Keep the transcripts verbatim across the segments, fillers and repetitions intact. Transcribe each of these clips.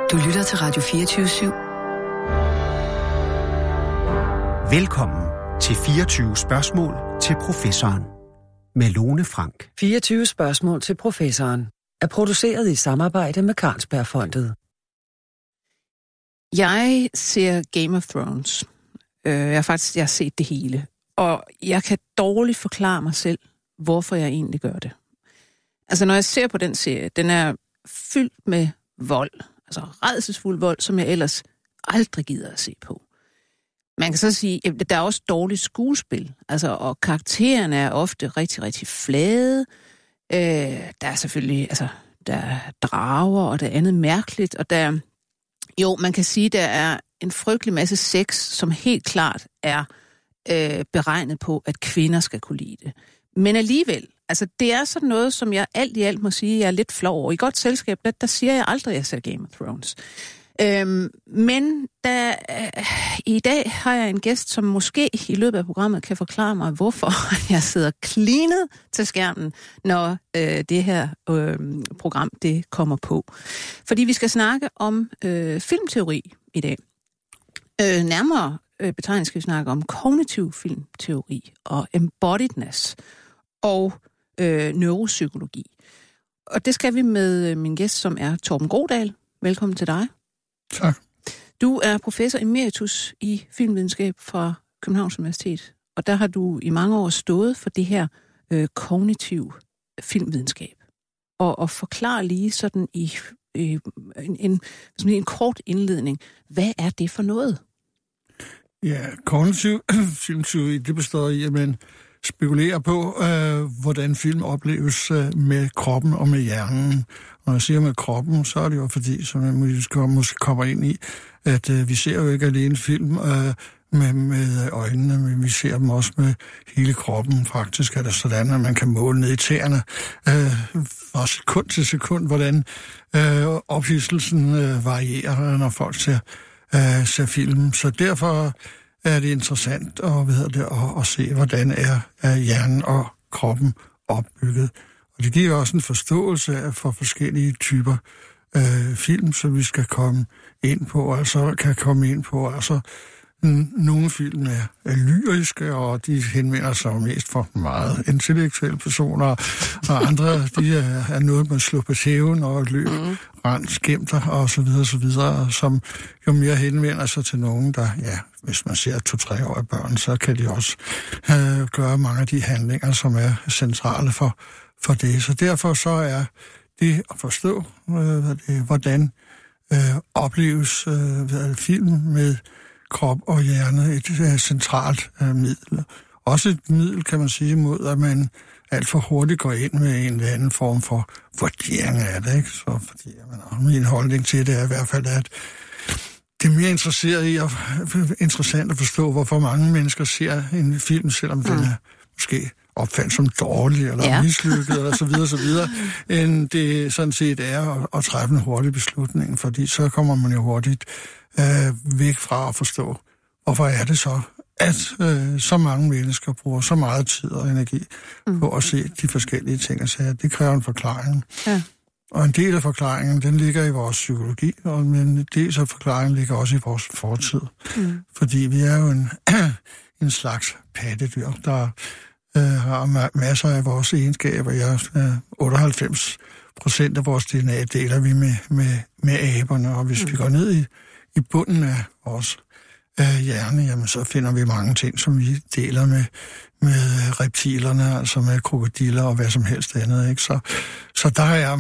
Du lytter til Radio fireogtyve syv. Velkommen til fireogtyve spørgsmål til professoren med Lone Frank. fireogtyve spørgsmål til professoren er produceret i samarbejde med Carlsbergfondet. Jeg ser Game of Thrones. Jeg har faktisk jeg har set det hele. Og jeg kan dårligt forklare mig selv, hvorfor jeg egentlig gør det. Altså, når jeg ser på den serie, den er fyldt med vold. Altså rædselsfuld vold, som jeg ellers aldrig gider at se på. Man kan så sige, at der er også dårligt skuespil. Altså, og karaktererne er ofte rigtig, rigtig flade. Øh, der er selvfølgelig, altså, der er drager, og det er andet mærkeligt. Og der, jo, man kan sige, der er en frygtelig masse sex, som helt klart er øh, beregnet på, at kvinder skal kunne lide det. Men alligevel, altså det er sådan noget, som jeg alt i alt må sige, jeg er lidt flov over. I godt selskab, der, der siger jeg aldrig, at jeg ser Game of Thrones. Øhm, men der, øh, i dag har jeg en gæst, som måske i løbet af programmet kan forklare mig, hvorfor jeg sidder klinet til skærmen, når øh, det her øh, program det kommer på. Fordi vi skal snakke om øh, filmteori i dag. Øh, nærmere øh, betegnet skal vi snakke om kognitiv filmteori og embodiedness og øh, neuropsykologi. Og det skal vi med øh, min gæst, som er Torben Grodal. Velkommen til dig. Tak. Du er professor emeritus i filmvidenskab fra Københavns Universitet, og der har du i mange år stået for det her øh, kognitiv filmvidenskab. Og, og forklar lige sådan i øh, en, en, en kort indledning, hvad er det for noget? Ja, kognitiv filmteori, det består i, at man spekulerer på, øh, hvordan film opleves øh, med kroppen og med hjernen. Når jeg siger med kroppen, så er det jo fordi, som jeg måske kommer ind i, at øh, vi ser jo ikke alene film øh, med, med øjnene, men vi ser dem også med hele kroppen. Faktisk er det sådan, at man kan måle ned i tæerne øh, fra sekund til sekund, hvordan øh, ophidselsen øh, varierer, når folk ser, øh, ser film. Så derfor er det interessant at, hvad det, at, at se, hvordan er, er hjernen og kroppen opbygget. Og det giver også en forståelse for forskellige typer øh, film, som vi skal komme ind på, altså kan komme ind på. Altså, n- nogle film er, er lyriske, og de henvender sig mest for meget intellektuelle personer, og andre, de er, er noget, man slår på tæven og løb, mm. rand, skæmter og så videre, så videre, som jo mere henvender sig til nogen, der, ja, hvis man ser to-tre-årige børn, så kan de også øh, gøre mange af de handlinger, som er centrale for for det. Så derfor så er det at forstå, øh, hvad det, hvordan øh, opleves øh, hvad det, film med krop og hjerne et øh, centralt øh, middel. Også et middel, kan man sige, mod at man alt for hurtigt går ind med en eller anden form for vurdering af det. Ikke? Så fordi man, min holdning til det er i hvert fald, at det er mere interesseret i at, interessant at forstå, hvorfor mange mennesker ser en film, selvom mm. den er måske opfandt som dårlig eller ja. mislykket eller så videre, så videre, end det sådan set er at, at træffe en hurtig beslutning, fordi så kommer man jo hurtigt øh, væk fra at forstå, hvorfor er det så, at øh, så mange mennesker bruger så meget tid og energi mm. på at se de forskellige ting og sager. Det kræver en forklaring. Ja. Og en del af forklaringen, den ligger i vores psykologi, og en del af forklaringen ligger også i vores fortid. Mm. Fordi vi er jo en, en slags pattedyr, der øh, har masser af vores egenskaber. Ja, øh, otteoghalvfems procent af vores D N A deler vi med, med, med aberne, og hvis mm. vi går ned i, i bunden af vores øh, hjerne, jamen så finder vi mange ting, som vi deler med, med reptilerne, altså med krokodiller og hvad som helst andet. Ikke? Så, så der er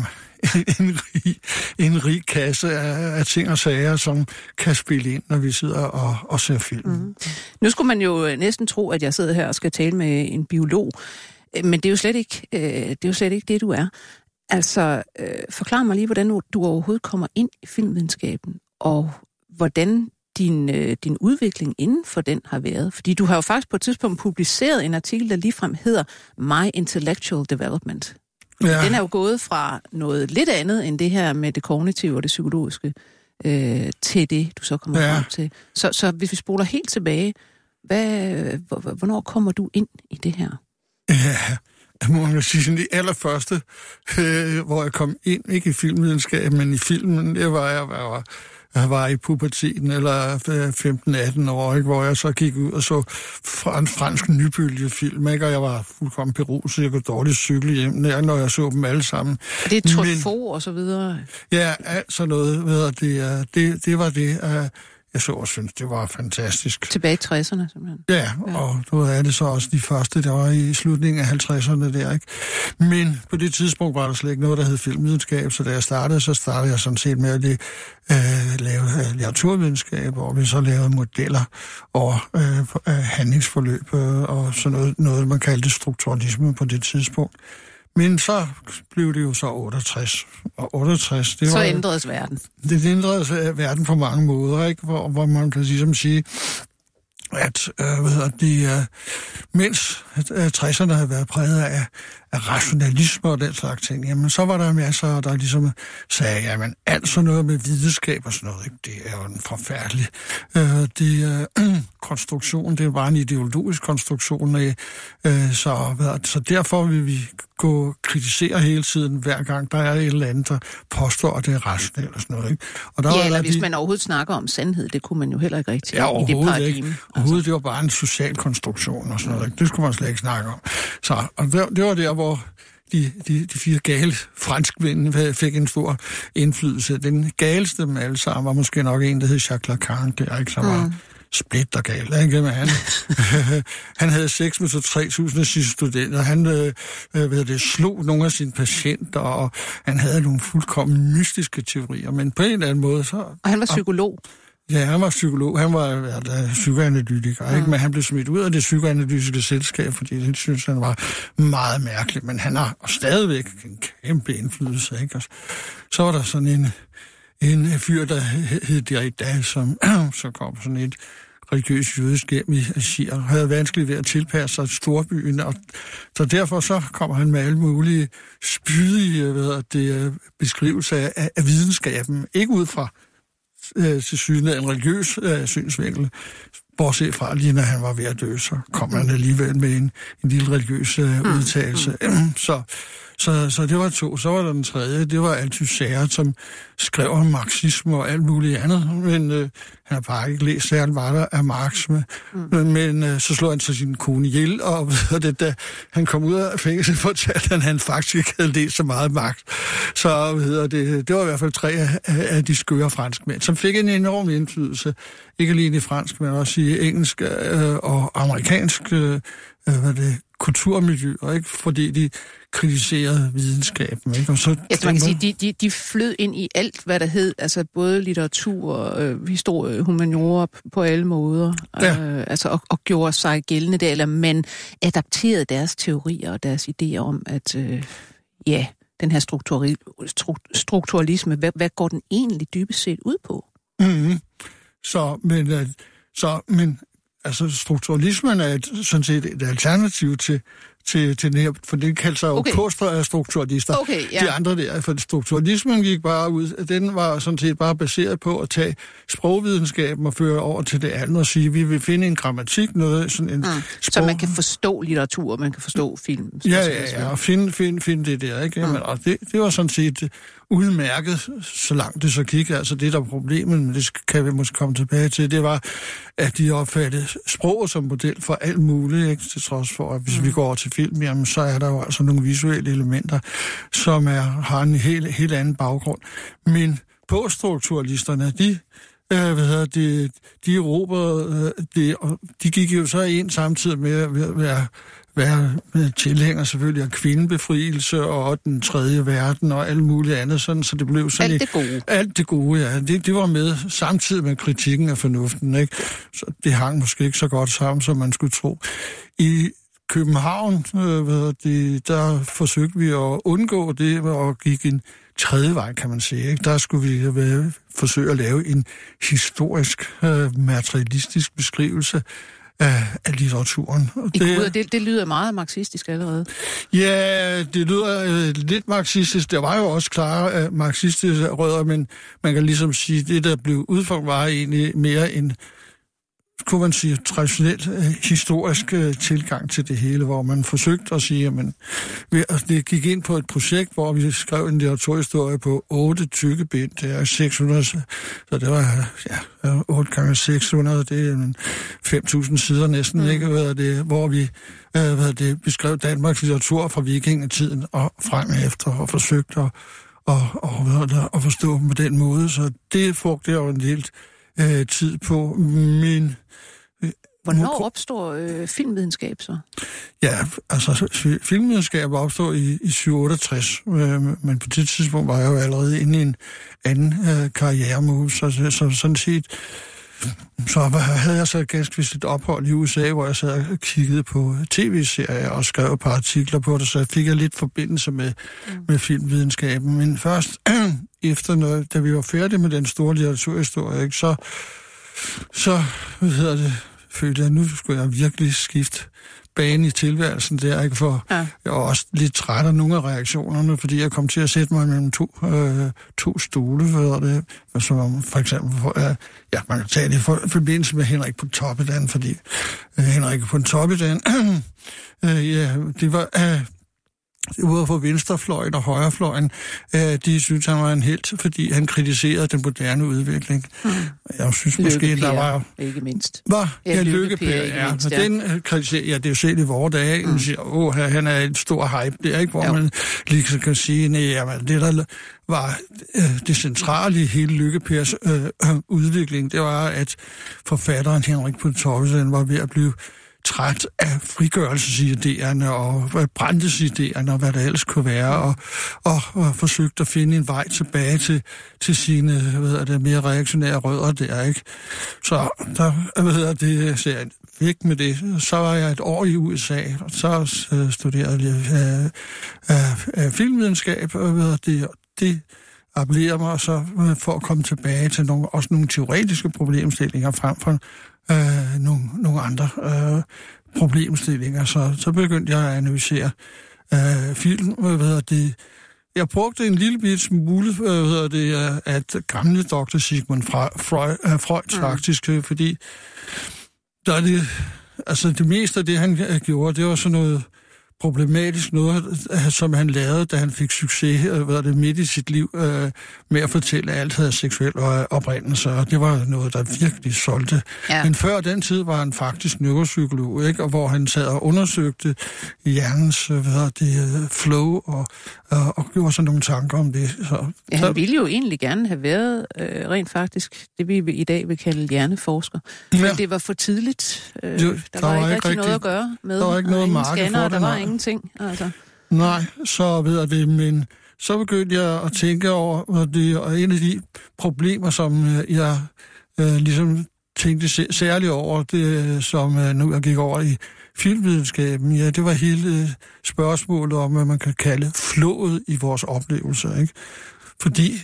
en rig, en rig kasse af, af ting og sager, som kan spille ind, når vi sidder og, og ser film. Mm. Nu skulle man jo næsten tro, at jeg sidder her og skal tale med en biolog, men det er jo slet ikke, øh, det er jo slet ikke det, du er. Altså, øh, forklar mig lige, hvordan du overhovedet kommer ind i filmvidenskaben, og hvordan din, øh, din udvikling inden for den har været. Fordi du har jo faktisk på et tidspunkt publiceret en artikel, der ligefrem hedder My Intellectual Development. Ja. Den er jo gået fra noget lidt andet end det her med det kognitive og det psykologiske øh, til det, du så kommer ja. frem til. Så, så hvis vi spoler helt tilbage, hvad, hvornår kommer du ind i det her? Ja, man kan sige, de allerførste, øh, hvor jeg kom ind, ikke i filmvidenskab, men i filmen, det var jeg, jeg var, jeg var i puberteten, eller femten atten år, ikke, hvor jeg så gik ud og så en fransk nybølgefilm, ikke, og jeg var fuldkommen beruset, jeg kunne dårligt cykle hjem, når jeg så dem alle sammen. Og det er Truffaut og så videre? Ja, alt sådan noget, ved jeg, det, det, det var det, uh, jeg så og synes, det var fantastisk. Tilbage i tresserne, simpelthen. Ja, ja. Og nu er det så også de første, der var i slutningen af halvtredserne der, ikke? Men på det tidspunkt var der slet ikke noget, der hed filmvidenskab, så da jeg startede, så startede jeg sådan set med at det, øh, lave uh, litteraturvidenskab, hvor vi så lavede modeller over øh, handlingsforløb øh, og sådan noget, noget, man kaldte strukturalisme på det tidspunkt. Men så blev det jo så otteogtres. Og otteogtres, det så var, ændredes verden. Det ændredes verden på mange måder, ikke? Hvor, hvor man kan ligesom sige, at øh, hvad hedder det, øh, mens øh, tresserne havde været præget af, af rationalisme og den slags ting, jamen så var der masser, der ligesom sagde, jamen alt sådan noget med videnskab og sådan noget, ikke? Det er jo en forfærdelig øh, det, øh, konstruktion, det er bare en ideologisk konstruktion, øh, øh, så, hvad, så derfor vil vi gå kritisere hele tiden, hver gang der er et eller andet, der påstår, at det er rationelt og sådan noget, ikke? Og der ja, var eller der hvis de... man overhovedet snakker om sandhed, det kunne man jo heller ikke rigtig ja, i det paradigme. Ikke. Overhovedet, det var bare en social konstruktion og sådan noget, ikke? Det skulle man slet ikke snakke om. Så, og det, det var der, hvor de, de, de fire gale franskmænd fik en stor indflydelse. Den galeste dem alle sammen var måske nok en, der hed Jacques Lacan, der ikke så var mm. splittergal, ikke? Men han, han havde sex med så tre tusind af sine studenter, han øh, ved det, slog nogle af sine patienter, og han havde nogle fuldkommen mystiske teorier, men på en eller anden måde så... Og han var psykolog. Ja, han var psykolog. Han var ja, psykoanalytiker, mm. ikke? Men han blev smidt ud af det psykoanalytiske selskab, fordi det synes han var meget mærkeligt. Men han har stadigvæk en kæmpe indflydelse, ikke? Og så var der sådan en, en fyr, der hed Derrida, som så kom sådan et religiøst jødisk hjem i Algier, og havde vanskeligt ved at tilpasse sig storbyen. Og så derfor så kommer han med alle mulige spydige hvad det, beskrivelser af, af videnskaben. Ikke ud fra til syne af en religiøs øh, synsvinkel. Bortset fra, lige når han var ved at dø, så kom han alligevel med en, en lille religiøs øh, udtalelse. Mm. så, så, så det var to. Så var der den tredje. Det var Althusser, som skrev om marxisme og alt muligt andet. Men øh, han har bare ikke læst særlig meget af Marx. Mm. Men, men øh, så slog han så sin kone ihjel, og det, da han kom ud af fængsel, fortalte han, at han faktisk ikke havde læst så meget Marx. Så ved det, det var i hvert fald tre af, af de skøre franskmænd, som fik en enorm indflydelse. Ikke alene i fransk, men også i engelsk øh, og amerikansk øh, hvad det, kulturmiljøer, ikke? Fordi de kritiserede videnskaben, ikke? Og så, ja, så man kan sige, de, de, de flød ind i alt, hvad der hed, altså både litteratur, øh, historie, humaniora på alle måder, ja. øh, altså, og, og gjorde sig gældende der, eller man adapterede deres teorier og deres idéer om, at øh, ja, den her strukturali, strukturalisme, hvad, hvad går den egentlig dybest set ud på? Mm-hmm. Så, men, øh, så, men altså, strukturalismen er et, sådan set et alternativ til, til, til den her, for det kalder sig jo okay. Poststrukturalister. Okay, ja. De andre der, for strukturalismen gik bare ud, den var sådan set bare baseret på at tage sprogvidenskaben og føre over til det andet og sige, vi vil finde en grammatik, noget sådan en... Mm. Sprog... Så man kan forstå litteratur, man kan forstå film. Ja, ja, ja, og finde, finde, finde det der, ikke? Jamen, mm. og det, det var sådan set udmærket, så langt det så gik. Altså det, der var problemet, men det kan vi måske komme tilbage til, det var, at de opfattede sprog som model for alt muligt, ikke? Til trods for, at hvis mm. vi går over til film, jamen, så er der jo altså nogle visuelle elementer, som er, har en helt, helt anden baggrund. Men poststrukturalisterne, de, øh, hvad hedder det, de erobrede øh, det, og de gik jo så ind samtidig med at være være tilhænger selvfølgelig af kvindebefrielse og den tredje verden og alt muligt andet, sådan, så det blev sådan... Alt det gode. Alt det gode, ja. Det, det var med samtidig med kritikken af fornuften, ikke? Så det hang måske ikke så godt sammen, som man skulle tro. I København, øh, det, der forsøgte vi at undgå det, og gik en tredje vej, kan man sige, ikke? Der skulle vi øh, forsøge at lave en historisk, øh, materialistisk beskrivelse af, af litteraturen. I det, det, det lyder meget marxistisk allerede. Ja, det lyder øh, lidt marxistisk. Der var jo også klare øh, marxistiske rødder, men man kan ligesom sige, det der blev udformet var egentlig mere en kunne man sige, traditionelt øh, historisk øh, tilgang til det hele, hvor man forsøgte at sige, at man, vi, altså, det gik ind på et projekt, hvor vi skrev en litteraturhistorie på otte tykke bind, det er seks hundrede, så det var ja, otte gange seks hundrede, det er fem tusind sider næsten, mm. ikke, hvad det, hvor vi øh, hvad det, beskrev Danmarks litteratur fra vikingetiden og frem efter, og forsøgte at, og, og, hvad det, at forstå på den måde, så det brugte jeg jo en del øh, tid på, men hvornår opstår øh, filmvidenskab så? Ja, altså filmvidenskab opstår i, i syv otteogtres, øh, men på det tidspunkt var jeg jo allerede inde i en anden øh, karrieremove, så, så, så sådan set så havde jeg så ganske vist et ophold i U S A, hvor jeg sad og kiggede på tv-serier og skrev et par artikler på det, så jeg fik jeg lidt forbindelse med, mm. med filmvidenskaben. Men først efter, når, da vi var færdige med den store litteraturhistorie, ikke, så, så hvad hedder det, følte jeg, at nu skulle jeg virkelig skifte bane i tilværelsen der, ikke? For ja. Jeg var også lidt træt af nogle af reaktionerne, fordi jeg kom til at sætte mig mellem to, øh, to stole, for det, som for eksempel, for, øh, ja, man kan tage det i forbindelse med Henrik Pontoppidan, fordi øh, Henrik Pontoppidan, øh, ja, det var øh, ude for venstrefløjen og højrefløjen, øh, de synes, han var en helt, fordi han kritiserede den moderne udvikling. Mm. Jeg synes måske, der var... ikke mindst. Var? Ja, Lykke-Per, ja. Mindst, ja. Den øh, kritiserer, ja, det er jo selv i vore dage, mm. siger, åh, han er en stor hype der, ikke? Hvor jo. Man lige kan sige, nej, jamen, det der var øh, det centrale i hele Lykke-Pers øh, øh, udvikling, det var, at forfatteren Henrik Pontoppidan var ved at blive træt af frigørelsesidéerne og brændtesidéerne og hvad der ellers kunne være, og, og, og forsøgte at finde en vej tilbage til, til sine hvad hedder det, mere reaktionære rødder der, ikke? Så der, hvad hedder det, så jeg væk med det. Så var jeg et år i U S A, og så uh, studerede jeg uh, uh, filmvidenskab, og hvad hedder det, det appellerer mig så uh, for at komme tilbage til nogle, også nogle teoretiske problemstillinger frem for Øh, nogle, nogle andre øh, problemstillinger, så, så begyndte jeg at analysere øh, film. Hvad hedder det? Jeg brugte en lille bit smule hvad hedder det, at gamle doktor Sigmund Freud, øh, Freud mm. faktisk, fordi der er det, altså det meste af det, han gjorde, det var sådan noget problematisk noget, som han lavede, da han fik succes hvad det, midt i sit liv øh, med at fortælle, at alt havde seksuel oprindelse, og det var noget, der virkelig solgte. Ja. Men før den tid var han faktisk neuropsykolog, ikke? Og hvor han sad og undersøgte hjernens hvad det, flow og, og, og gjorde sådan nogle tanker om det. Så, ja, han ville jo egentlig gerne have været øh, rent faktisk det, vi i dag vil kalde hjerneforsker. Men ja. Det var for tidligt. Øh, jo, der, der var, var ikke rigtig noget at gøre med. Der var ikke noget marked for det. Der var ingenting, altså. Nej, så ved jeg det, men så begyndte jeg at tænke over det, og en af de problemer, som jeg øh, ligesom tænkte særligt over, det som øh, nu jeg gik over i filmvidenskaben, ja, det var hele spørgsmålet om, hvad man kan kalde flowet i vores oplevelser, ikke? Fordi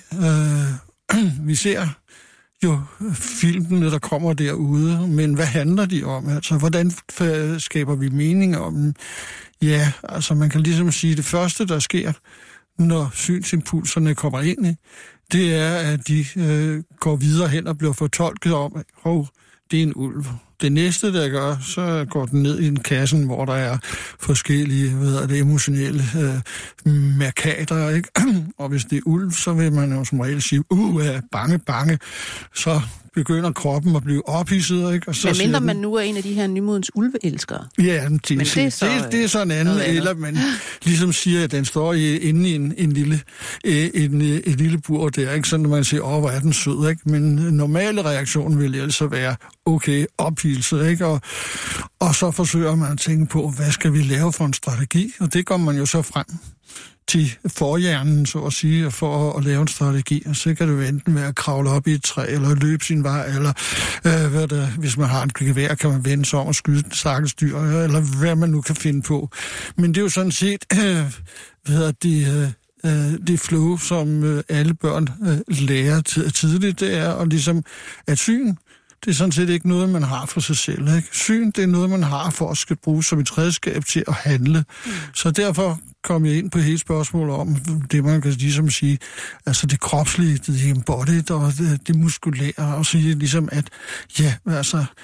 øh, vi ser jo filmene, der kommer derude, men hvad handler de om? Altså, hvordan skaber vi mening om dem? Ja, altså man kan ligesom sige, at det første, der sker, når synsimpulserne kommer ind i, det er, at de øh, går videre hen og bliver fortolket om, at oh, det er en ulv. Det næste, der gør, så går den ned i en kassen, hvor der er forskellige hvad det, emotionelle øh, markader, ikke? Og hvis det er ulv, så vil man jo som regel sige, uh, bange, bange. Så begynder kroppen at blive ophidset, ikke? Og så men mindre man nu er en af de her nymodens ulveelskere. Ja, det, men det, er så, det, det er sådan en anden, eller man ligesom siger, at den står i, inde i en, en lille, en, en, en lille bur der, ikke? Sådan, at man siger, åh, hvor er den sød, ikke? Men normale reaktion vil altså være, okay, ophidset, ikke? Og, og så forsøger man at tænke på, hvad skal vi lave for en strategi? Og det går man jo så frem til forhjernen, så at sige, for at lave en strategi. Og så kan det jo enten være at kravle op i et træ, eller løbe sin vej, eller øh, hvad der, hvis man har en gevær, kan man vende sig om og skyde den stakkels dyr, eller hvad man nu kan finde på. Men det er jo sådan set, øh, hvad hedder det, øh, det flow, som øh, alle børn øh, lærer tidligt, det er, og ligesom at syn, det er sådan set ikke noget, man har for sig selv, ikke? Syn, det er noget, man har for at skal bruge som et redskab til at handle. Mm. Så derfor kom jeg ind på hele spørgsmålet om det, man kan ligesom sige, altså det kropslige, det embodied og det, det muskulære, og sige ligesom, at ja, altså,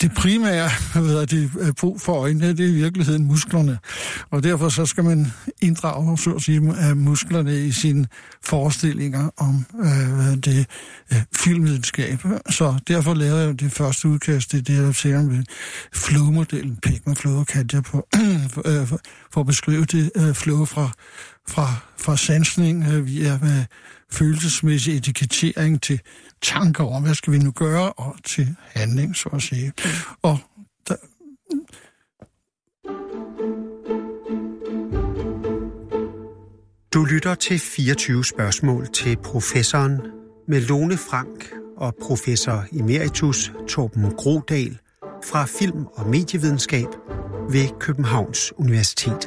det primære, hvad det er brug for øjnene, det er i virkeligheden musklerne. Og derfor så skal man inddrage, så at sige, musklerne i sine forestillinger om øh, det øh, filmvidenskab. Så derfor lavede jeg det første udkast, det der ser med flow-modellen, Pekman Flow, kaldte jeg på, for, for, for at beskrive det øh, flow fra, fra, fra sansning øh, via øh, følelsesmæssig etikettering til tanker om, hvad skal vi nu gøre, og til handling, så at sige. Og der... Du lytter til fireogtyve spørgsmål til professoren med Lone Frank og professor emeritus Torben Grodal fra Film- og Medievidenskab ved Københavns Universitet.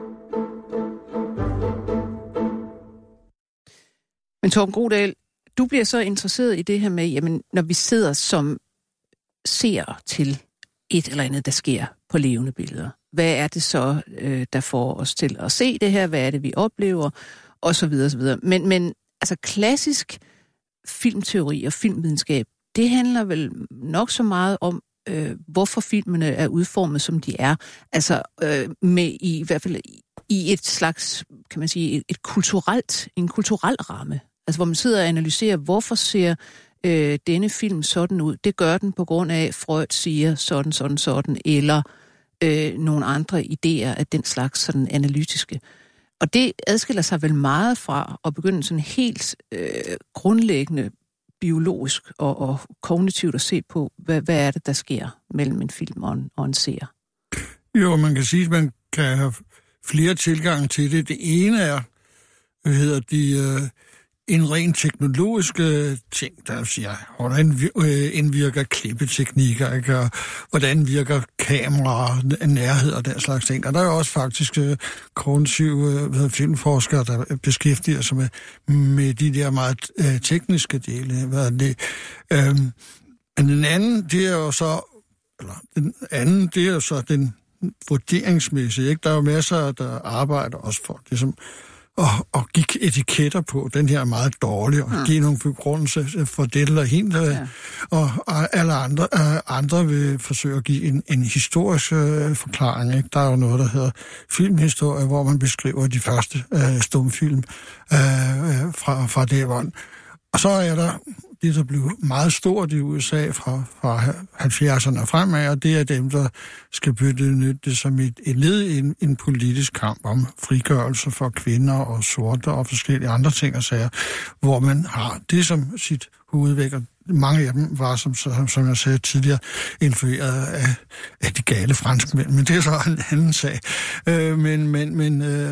Men Torben Grodal, du bliver så interesseret i det her med, jamen, når vi sidder som seere til et eller andet, der sker på levende billeder. Hvad er det så, øh, der får os til at se det her? Hvad er det, vi oplever? Og så videre, så videre. Men, men altså klassisk filmteori og filmvidenskab, det handler vel nok så meget om, øh, hvorfor filmene er udformet, som de er. Altså øh, med i, i hvert fald i et slags, kan man sige, et, et kulturelt, en kulturel ramme. Altså hvor man sidder og analyserer, hvorfor ser øh, denne film sådan ud. Det gør den på grund af, Freud siger sådan, sådan, sådan, eller øh, nogle andre idéer af den slags sådan analytiske. Og det adskiller sig vel meget fra at begynde sådan helt øh, grundlæggende biologisk og, og kognitivt at se på, hvad, hvad er det, der sker mellem en film og en, og en seer. Jo, man kan sige, at man kan have flere tilgange til det. Det ene er, hvad hedder de, øh, en ren teknologisk øh, ting, der siger, hvordan øh, indvirker klippeteknikker, ikke? Og hvordan virker kameraer, nærhed og den slags ting. Og der er jo også faktisk øh, kognitive øh, filmforskere, der beskæftiger sig med, med de der meget øh, tekniske dele. Hvad det? Øhm, men den anden, det er jo så, eller den anden, det er jo så den vurderingsmæssige, ikke? Der er jo masser, der arbejder også for det, som Og, og gik etiketter på, den her er meget dårlig, og mm. give nogle begrundelser for det eller hent. Ja. Og, og alle andre, uh, andre vil forsøge at give en, en historisk uh, forklaring. Ikke? Der er jo noget, der hedder filmhistorie, hvor man beskriver de første uh, stumfilm uh, uh, fra, fra det vand. Og så er der det, der blev meget stort i U S A fra, fra halvfjerdserne og fremad, og det er dem, der skal benytte det som et, et led i en, en politisk kamp om frigørelse for kvinder og sorte og forskellige andre ting og sager, hvor man har det som sit hovedvægt. Mange af dem var, som, som jeg sagde tidligere, influeret af, af de gale franskmænd, men det er så en anden sag. Øh, men, men, men, øh,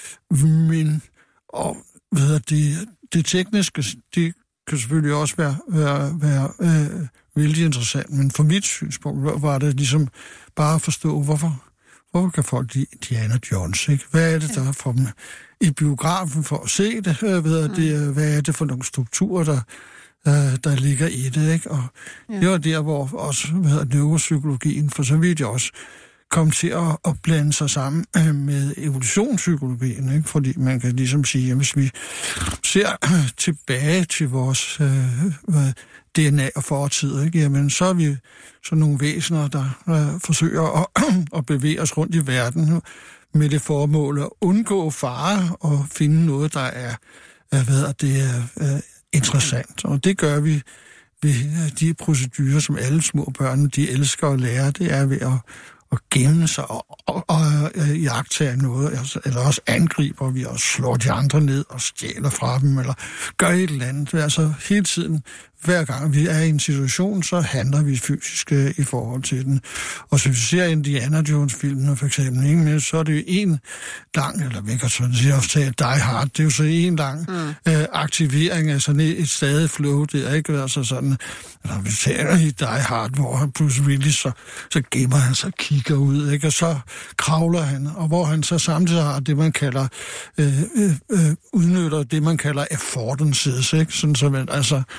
men, og ved det, det tekniske, det kan selvfølgelig også være, være, være øh, vældig interessant, men fra mit synspunkt var det ligesom bare at forstå, hvorfor, hvorfor kan folk lide Indiana Jones, ikke? Hvad er det, der får dem i biografen for at se det? Øh, ved mm. det hvad er det for nogle strukturer, der, øh, der ligger i det, ikke? Og ja. Det var der, hvor også hvad hedder, neuropsykologien, for så vidt jeg også kom til at, at blande sig sammen øh, med evolutionspsykologien, ikke? Fordi man kan ligesom sige, at hvis vi ser øh, tilbage til vores øh, D N A og fortid, ikke? Jamen, så er vi sådan nogle væsener, der øh, forsøger at, at bevæge os rundt i verden med det formål at undgå fare og finde noget, der er, øh, hvad er det, øh, interessant. Og det gør vi ved de procedurer, som alle små børn, de elsker at lære. Det er ved at og gemme sig og, og, og øh, jagtage noget, eller også angriber vi og slår de andre ned og stjæler fra dem, eller gør et eller andet. Altså hele tiden, hver gang vi er i en situation, så handler vi fysisk øh, i forhold til den. Og hvis vi ser Indiana Jones-filmen for eksempel, ikke, så er det jo en lang, eller vi kan sådan sige ofte Die Hard, det er jo så en lang mm. øh, aktivering af sådan et, et stadig flow, det er ikke altså sådan, eller vi ser i Die Hard, hvor han Bruce Willis, så, så gemmer han sig, kigger ud, ikke, og så kravler han, og hvor han så samtidig har det, man kalder, øh, øh, udnytter det, man kalder affordances, ikke, sådan så man, altså, som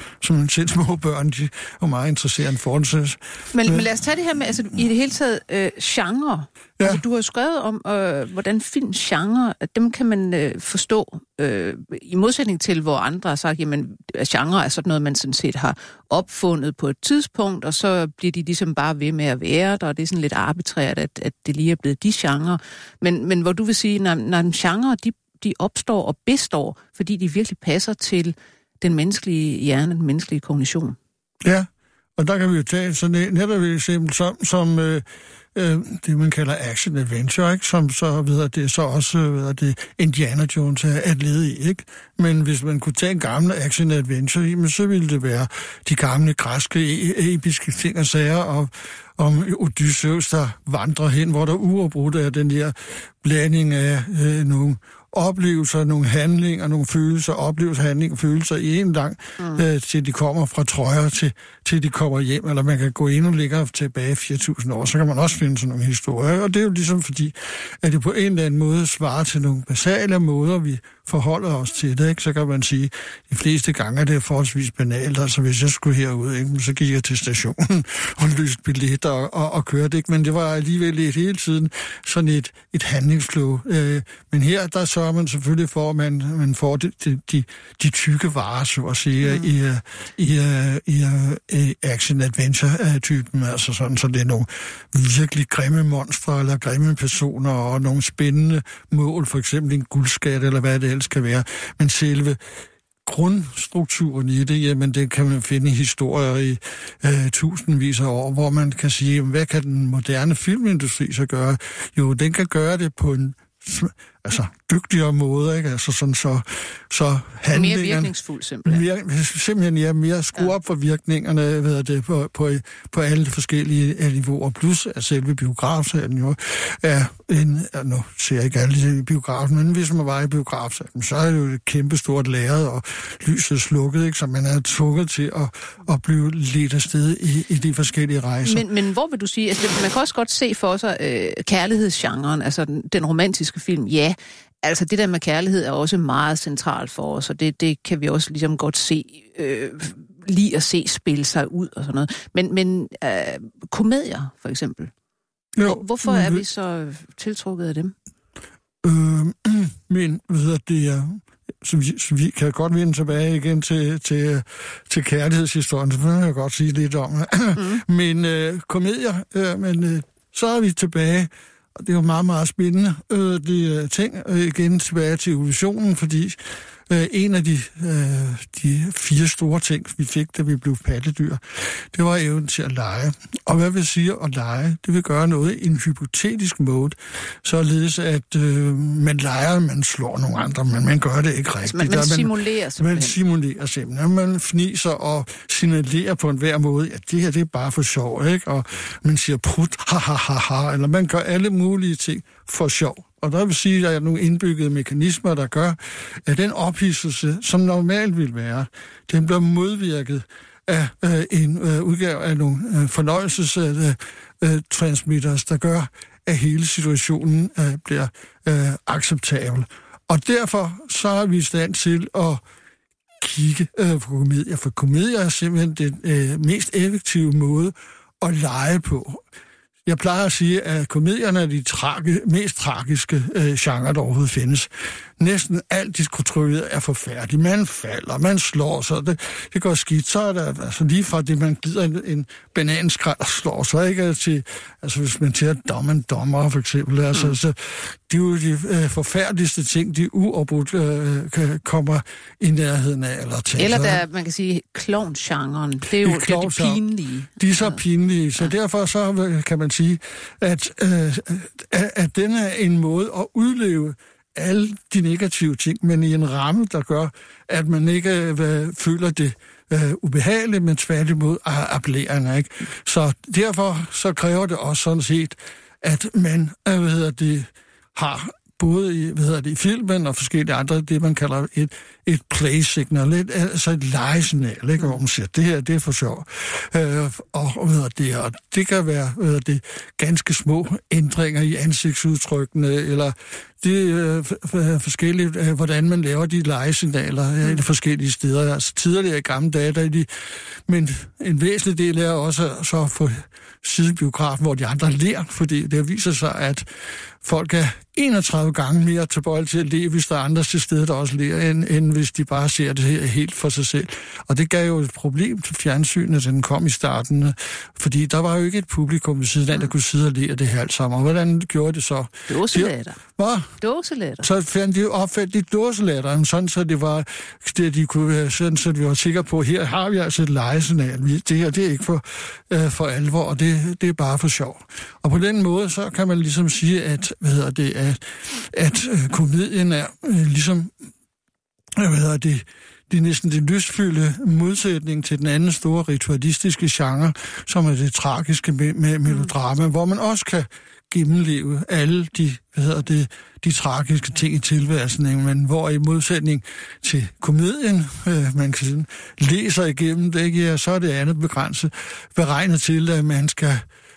selv små børn, de er meget interesserende fortsæt. Men, men lad os tage det her med, altså i det hele taget, øh, genre. Ja. Altså, du har jo skrevet om, øh, hvordan filmgenre, dem kan man øh, forstå, øh, i modsætning til, hvor andre har sagt, jamen, genre er sådan noget, man sådan set har opfundet på et tidspunkt, og så bliver de ligesom bare ved med at være der, og det er sådan lidt arbitrært, at, at det lige er blevet de genre. Men, men hvor du vil sige, når, når en genre, de, de opstår og består, fordi de virkelig passer til den menneskelige hjerne, den menneskelige kognition. Ja, og der kan vi jo tage sådan netop et eksempel som, som øh, øh, det, man kalder action-adventure, ikke? Som så videre, det er så også videre, det Indiana Jones er et led i, ikke? Men hvis man kunne tage en gammel action-adventure, så ville det være de gamle græske episke ting og sager, og om Odysseus, der vandrer hen, hvor der uafbrudt er den der blanding af øh, nogle oplevelser, nogle handlinger, nogle følelser, oplevelser, handlinger, følelser i en gang, mm. øh, til de kommer fra Troja til, til de kommer hjem, eller man kan gå endnu længere tilbage fire tusind år, så kan man også finde sådan nogle historier, og det er jo ligesom fordi, at det på en eller anden måde svarer til nogle basale måder, vi forholder os til det, ikke? Så kan man sige, de fleste gange er det forholdsvis banalt, altså hvis jeg skulle herud, ikke? Så gik jeg til stationen og løste billetter og, og, og kørte, ikke? Men det var alligevel et hele tiden sådan et, et handlingsflow. Øh, men her, der sørger man selvfølgelig for, at man, man får de, de, de, de tykke varer, så at sige, mm. i, i, i, i action-adventure-typen, altså sådan, så det er nogle virkelig grimme monstre, eller grimme personer, og nogle spændende mål, for eksempel en guldskat, eller hvad det ellers kan være, men selve grundstrukturen i det, jamen det kan man finde i historier i øh, tusindvis af år, hvor man kan sige, hvad kan den moderne filmindustri så gøre? Jo, den kan gøre det på en altså dygtigere måde, ikke? Altså sådan så, så handlingerne... Mere virkningsfuld, simpelthen. Mere, simpelthen, ja, mere skrue ja. op for virkningerne, ved det, på, på, på alle de forskellige niveauer, plus at selve biografsalen jo er en... Ja, nu ser jeg ikke alle i biografen, men hvis man var i biografsalen, så er det jo et kæmpe stort lærred, og lyset slukket, ikke? Så man er tvunget til at, at blive ledt afsted i, i de forskellige rejser. Men, men hvor vil du sige, altså man kan også godt se for sig øh, kærlighedsgenren, altså den, den romantiske film, ja. Altså det der med kærlighed er også meget centralt for os, og det, det kan vi også ligesom godt se, øh, lige at se spille sig ud og sådan noget. Men, men øh, komedier for eksempel, jo, hvorfor er vi så tiltrukket af dem? Øh, men hvad det er, så vi, så vi kan godt vende tilbage igen til, til, til kærlighedshistorien, så vil jeg godt sige lidt om det. Mm. Men øh, komedier, øh, men øh, så er vi tilbage. Og det er jo meget, meget spændende, øh, de ting, øh, igen tilbage til Eurovisionen, fordi øh, en af de, øh, de fire store ting, vi fik, da vi blev pattedyr, det var evnen til at lege. Og hvad vil sige at lege? Det vil gøre noget i en hypotetisk mode, således at øh, man leger, man slår nogle andre, men man gør det ikke rigtigt. Man, man simulerer simpelthen. Man simulerer simpelthen. Man fniser og signalerer på en hver måde, at det her det er bare for sjov, ikke? Og man siger prut, ha, ha, ha, ha, eller man gør alle mulige ting for sjov. Og der vil sige, at der er nogle indbyggede mekanismer, der gør, at den ophidselse, som normalt vil være, den bliver modvirket af øh, en øh, udgave af nogle øh, fornøjelsestransmitters, øh, der gør, at hele situationen øh, bliver øh, acceptabel. Og derfor så er vi i stand til at kigge øh, på komedier, for komedier er simpelthen den øh, mest effektive måde at lege på. Jeg plejer at sige, at komedierne er de tragi- mest tragiske øh, genre, der overhovedet findes. Næsten alt diskuteret er forfærdeligt. Man falder, man slår sig, det, det går skidt. Så er der altså lige fra det, man glider en, en bananskrald og slår sig, ikke? Til, altså hvis man siger dommen dommer for eksempel. Altså, mm. så, det er jo de øh, forfærdeligste ting, de uafbrudt øh, kommer i nærheden af. Eller, til, eller der, man kan sige, klovn-genren. Det er jo det, det pinlige. De er så pinlige, så ja. Derfor så kan man sige, at, øh, at den er en måde at udleve alle de negative ting, men i en ramme, der gør, at man ikke øh, føler det øh, ubehageligt, men tværtimod appellerende, ikke? Så derfor så kræver det også sådan set, at man øh, hvad hedder det, har både i, hvad hedder det, i filmen og forskellige andre, det man kalder et et play-signal, et, altså et legesignal, ikke? Hvor man siger, det her, det er for sjov. Øh, og, og, det, og det kan være øh, det ganske små ændringer i ansigtsudtrykkene, eller det er øh, forskelligt, øh, hvordan man laver de legesignaler øh, i de forskellige steder. Altså tidligere i gamle dage, der er de, men en væsentlig del er også så at få sidebiografen, hvor de andre ler, fordi det viser sig, at folk er enogtredive gange mere tilbøjelige til at le, hvis der er andre til stede, der også ler, end, end hvis de bare ser det her helt for sig selv. Og det gav jo et problem til fjernsynet, da den kom i starten, fordi der var jo ikke et publikum ved siden af, der kunne sidde og le det her alt sammen. Og hvordan gjorde det så? Dåselatter. Hvad? Dåselatter. Så fandt de opfandt de dåselatteren, sådan så det var, det, de kunne, sådan så vi var sikre på, her har vi altså et legesignal. Det her, det er ikke for, øh, for alvor, og det, det er bare for sjov. Og på den måde, så kan man ligesom sige, at, hvad hedder det, at, at øh, komedien er øh, ligesom, hvad hedder det, det er næsten det lystfyldte modsætning til den anden store ritualistiske genre, som er det tragiske med, med melodrama, hvor man også kan gennemleve alle de, hvad hedder det, de tragiske ting i tilværelsen, men hvor i modsætning til komedien, øh, man kan læse igennem det, ikke? Ja, så er det andet begrænset, beregnet til, at man skal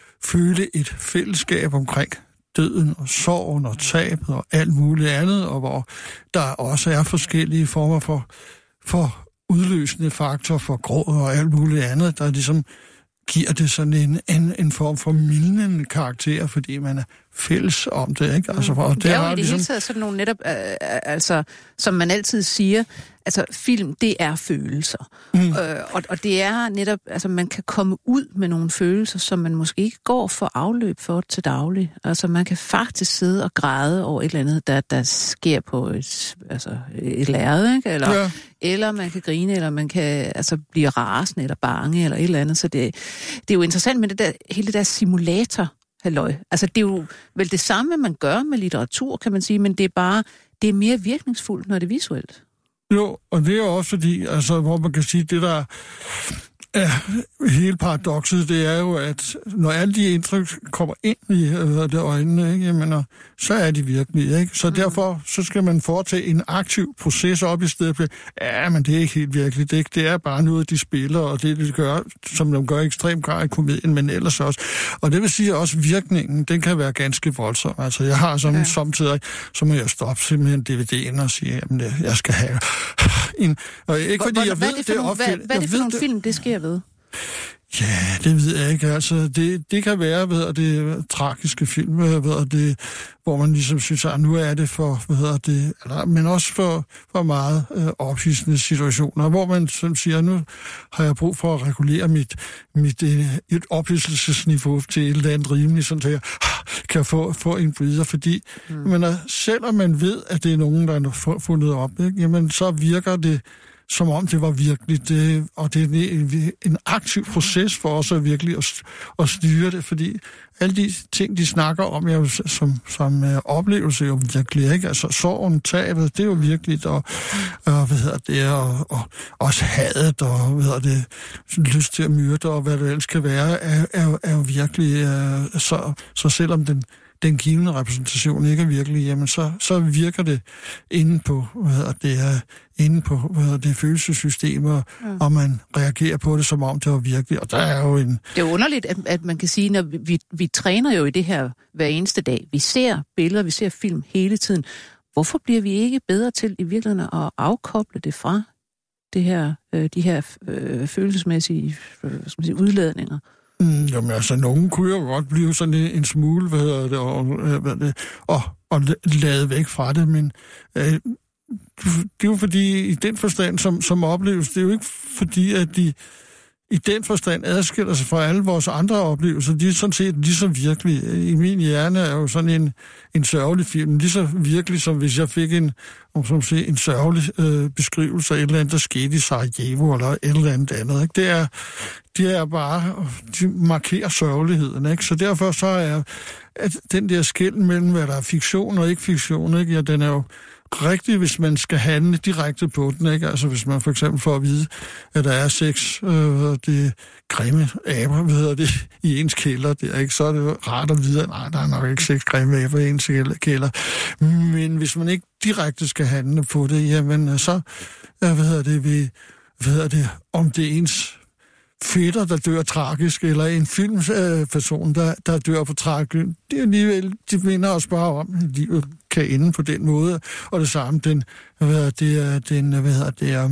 føle et fællesskab omkring døden og sorgen og tabet og alt muligt andet, og hvor der også er forskellige former for, for udløsende faktorer for gråd og alt muligt andet, der ligesom giver det sådan en, en, en form for mildnende karakter, fordi man er fælles om det, ikke? Altså, og det er jo i det ligesom hele taget sådan nogle netop, øh, altså, som man altid siger, altså film, det er følelser. Mm. Øh, og, og det er netop, altså man kan komme ud med nogle følelser, som man måske ikke går for afløb for til daglig. Altså man kan faktisk sidde og græde over et eller andet, der, der sker på et, altså, et lærred, ikke? Eller, ja. Eller man kan grine, eller man kan altså, blive rasende eller bange, eller et eller andet. Så det, det er jo interessant med det der, hele det der simulator, halløj. Altså, det er jo vel det samme, man gør med litteratur, kan man sige, men det er bare, det er mere virkningsfuldt, når det er visuelt. Jo, og det er jo også fordi, altså, hvor man kan sige, det der er hele paradokset, det er jo, at når alle de indtryk kommer ind i det øjnene, ikke, jamen, så er de virkelige, ikke? Så mm. derfor, så skal man foretage en aktiv proces op i stedet for, ja, men det er ikke helt virkeligt, det er, ikke, det er bare noget, de spiller, og det, de gør, som de gør ekstremt grad i komedien, men ellers også. Og det vil sige også, at virkningen, den kan være ganske voldsom. Altså, jeg har sådan ja. samtidig, så må jeg stoppe simpelthen D V D'en og sige, jamen, jeg skal have en... Og ikke fordi jeg ved, det er opfældt. Hvad er det for nogle film, det sker ved? Ja, det ved jeg ikke. Altså, det, det kan være, hvad hedder det, tragiske film, hvad hedder det, hvor man ligesom synes, at nu er det for, hvad hedder det, eller, men også for, for meget øh, ophidsende situationer, hvor man sådan siger, nu har jeg brug for at regulere mit, mit øh, et ophidselsesniveau til et eller andet rimeligt, sådan at jeg kan få, få en breather, fordi mm. men, selvom man ved, at det er nogen, der er fundet op, ikke, jamen, så virker det som om det var virkelig det, og det er en, en aktiv proces for os at virkelig at, at styre det, fordi alle de ting, de snakker om, er jo som, som uh, oplevelse jo virkelig, ikke? Altså sorgen, tabet, det er jo virkelig, og, og hvad hedder det, og, og også hadet, og hvad hedder det, lyst til at myrde, og hvad det ellers kan være, er, er, er jo virkelig, uh, så, så selvom den den givende repræsentation ikke er virkelig, jamen så, så virker det inde på, hvad hedder det, er, inde på hvad hedder det, følelsessystemer, mm. og man reagerer på det, som om det var virkelig, og der er jo en... Det er jo underligt, at, at man kan sige, når vi, vi, vi træner jo i det her hver eneste dag. Vi ser billeder, vi ser film hele tiden. Hvorfor bliver vi ikke bedre til i virkeligheden at afkoble det fra det her, øh, de her øh, følelsesmæssige øh, skal man sige, udladninger? Mm, jamen altså, nogen kunne jo godt blive sådan en, en smule, hvad hedder det, og, hvad det, og, og lade væk fra det, men øh, det er jo fordi, i den forstand, som, som opleves, det er jo ikke fordi, at de i den forstand adskiller sig fra alle vores andre oplevelser. De er sådan set lige så virkelige. I min hjerne er jo sådan en, en sørgelig film, lige så virkelig, som hvis jeg fik en, som siger, en sørgelig øh, beskrivelse af et eller andet, der skete i Sarajevo, eller et eller andet andet. Ikke? Det er, det er bare, de markerer sørgeligheden. Ikke? Så derfor så er at den der skel mellem, hvad der er fiktion og ikke fiktion, ikke? Ja, den er jo rigtigt, hvis man skal handle direkte på den, ikke? Altså hvis man for eksempel får at vide, at der er seks øh, det grimme aber, hvad hedder det, i ens kælder, det er ikke, så er det rart at vide, at nej, der er nok ikke seks grimme aber i ens kælder. Men hvis man ikke direkte skal handle på det, jamen så, øh, hvad hedder det, vi, hvad hedder det, om det er ens fætter, der dør tragisk, eller en filmperson, øh, der, der dør på tragisk. Det er alligevel, de minder os bare om, at livet kan ende på den måde. Og det samme, den, hvad det er, den, hvad hedder det, er,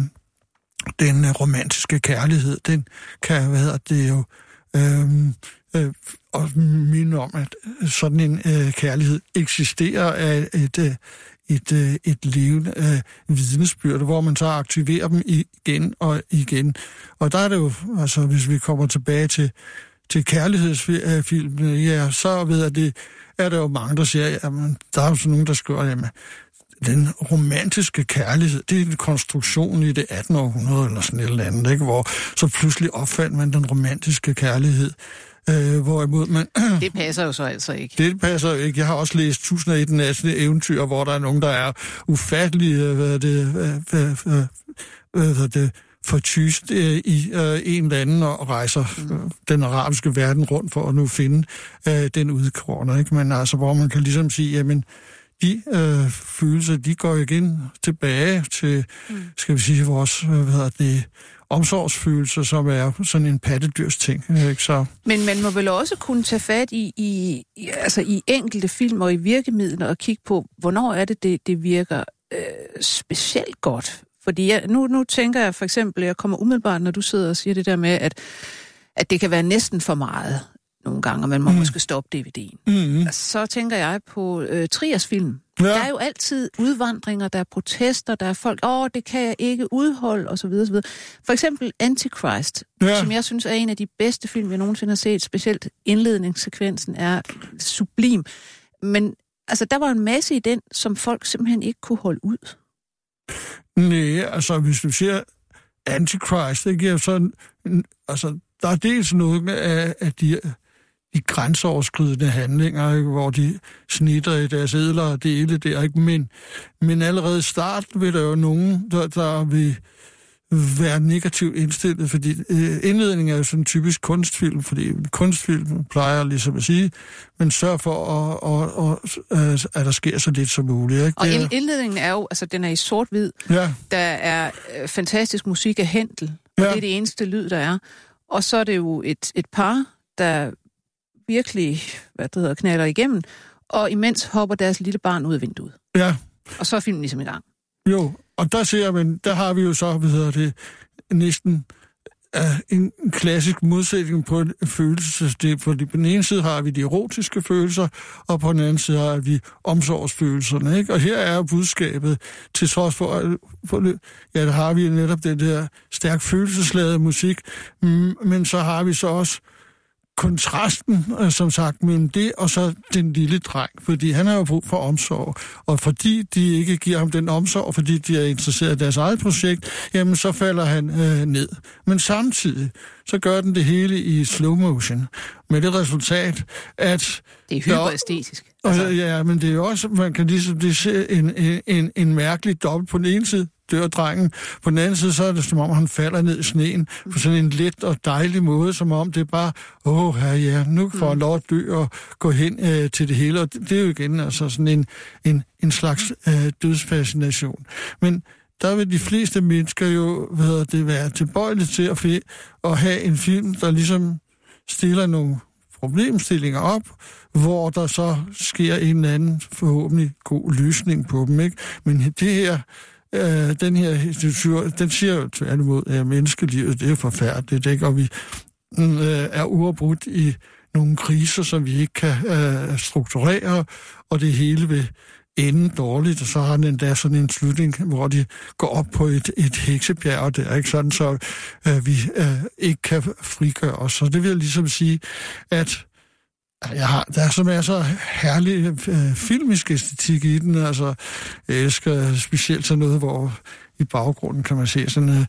den romantiske kærlighed, den kan, hvad hedder det jo, øhm, øh, og minde om, at sådan en øh, kærlighed eksisterer af et, øh, et, øh, et levende øh, vidnesbyrd, hvor man så aktiverer dem igen og igen. Og der er det jo, altså hvis vi kommer tilbage til, til kærlighedsfilmene, ja, så ved jeg, det er der jo mange, der siger, jamen, der er jo sådan nogen, der skriver, jamen, den romantiske kærlighed, det er en konstruktion i det attende århundrede eller sådan et eller andet, ikke? Hvor så pludselig opfandt man den romantiske kærlighed. Øh, hvorimod man... Det passer jo så altså ikke. Det passer jo ikke. Jeg har også læst tusind og et næste eventyr, hvor der er nogen, der er ufattelige, hvad det, hvad, hvad, hvad det, fortyst øh, i øh, en eller anden og rejser øh, den arabiske verden rundt for at nu finde øh, den udkårne, ikke? Men altså, hvor man kan ligesom sige, jamen, de øh, følelser, de går igen tilbage til, mm. skal vi sige, vores, hvad hedder det, omsorgsfølelser, som er sådan en pattedyrs ting. Ikke? Så... Men man må vel også kunne tage fat i, i, altså i enkelte film og i virkemidler og kigge på, hvornår er det, det, det virker øh, specielt godt. Fordi jeg, nu, nu tænker jeg for eksempel, jeg kommer umiddelbart, når du sidder og siger det der med, at, at det kan være næsten for meget nogle gange, og man må mm. måske stoppe D V D'en. Mm-hmm. Så tænker jeg på øh, Triers film. Ja. Der er jo altid udvandringer, der er protester, der er folk, åh, det kan jeg ikke udholde, osv. osv. For eksempel Antichrist, ja. Som jeg synes er en af de bedste film, jeg nogensinde har set. Specielt indledningssekvensen er sublim. Men altså, der var en masse i den, som folk simpelthen ikke kunne holde ud. Nej, altså hvis du siger Antichrist, det giver sådan, altså der er dels noget af, af de, de grænseoverskridende handlinger, ikke, hvor de snitter i deres edler og dele der, ikke? Men, men allerede i starten vil der jo nogen, der, der vil være negativt indstillet, fordi øh, indledningen er jo sådan en typisk kunstfilm, fordi kunstfilm plejer ligesom at sige, men sørg for, at, at, at, at, at der sker så lidt som muligt. Ikke? Og indledningen er jo, altså den er i sort-hvid, ja. Der er øh, fantastisk musik af Händel, og ja. Det er det eneste lyd, der er. Og så er det jo et, et par, der virkelig, hvad det hedder, knalder igennem, og imens hopper deres lille barn ud af vinduet. Ja. Og så er filmen ligesom i gang. Jo, og der ser man, der har vi jo så, hvad hedder det, næsten uh, en klassisk modsætning på en følelsessystem. Fordi på den ene side har vi de erotiske følelser, og på den anden side har vi omsorgsfølelserne, ikke? Og her er budskabet, til trods for, for ja, der har vi netop den der stærk følelsesladede musik, men så har vi så også kontrasten, som sagt, mellem det og så den lille dreng, fordi han har jo brug for omsorg, og fordi de ikke giver ham den omsorg, fordi de er interesseret i deres eget projekt, jamen så falder han øh, ned. Men samtidig, så gør den det hele i slow motion, med det resultat, at... Det er hyperæstetisk. Altså. Ja, men det er jo også, man kan ligesom det se en, en, en mærkelig dobbelt på den ene side, dør drengen. På den anden side, så er det som om, han falder ned i sneen på sådan en let og dejlig måde, som om det er bare, åh, her, ja, nu får han lov at dø og gå hen øh, til det hele. Og det, det er jo igen altså sådan en, en, en slags øh, dødsfascination. Men der vil de fleste mennesker jo, hvad hedder det, være tilbøjelige til at, at have en film, der ligesom stiller nogle problemstillinger op, hvor der så sker en eller anden forhåbentlig god løsning på dem, ikke? Men det her, øh, den her historie, den siger jo tværtimod, at menneskelivet, det er forfærdeligt, ikke? Og vi øh, er uafbrudt i nogle kriser, som vi ikke kan øh, strukturere, og det hele vil ende dårligt, og så har den endda sådan en slutning, hvor de går op på et, et heksebjerg der, ikke sådan, så øh, vi øh, ikke kan frigøre os. Så det vil jeg ligesom sige, at jeg har, der er så masser herlig øh, filmisk æstetik i den, altså jeg elsker specielt sådan noget, hvor i baggrunden kan man se sådan, øh,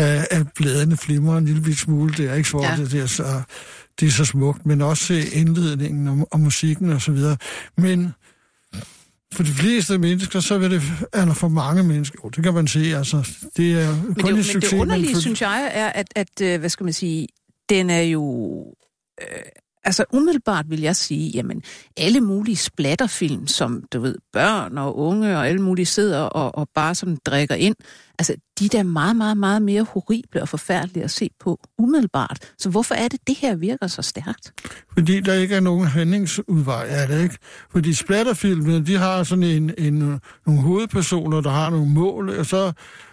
at bladene flimrer en lille smule, det er ikke svårt, ja. det, det, er så, det er så smukt, men også indledningen og, og musikken og så videre. Men For de fleste mennesker, så vil det, eller for mange mennesker, jo, det kan man sige, altså, det er men kun det, en succes. Men det underlige, for... synes jeg, er, at, at, hvad skal man sige, den er jo... Øh, altså umiddelbart vil jeg sige, jamen, alle mulige splatterfilm, som, du ved, børn og unge og alle mulige sidder og, og bare sådan drikker ind, altså, de er da meget, meget, meget mere horrible og forfærdelige at se på umiddelbart. Så hvorfor er det, det her virker så stærkt? Fordi der ikke er nogen handlingsudvej, er det ikke? Fordi splatterfilmene, de har sådan en, en, nogle hovedpersoner, der har nogle mål, og så,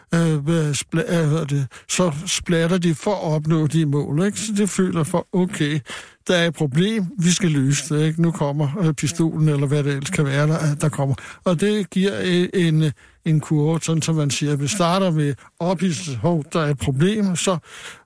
øh, spl- øh, det, så splatter de for at opnå de mål, ikke? Så det føler for, okay, der er et problem, vi skal løse det, ikke? Nu kommer øh, pistolen, eller hvad det ellers kan være, der, der kommer. Og det giver en, en kurve, sådan som man siger, vi starter med ophidselse, hov, der er et problem, så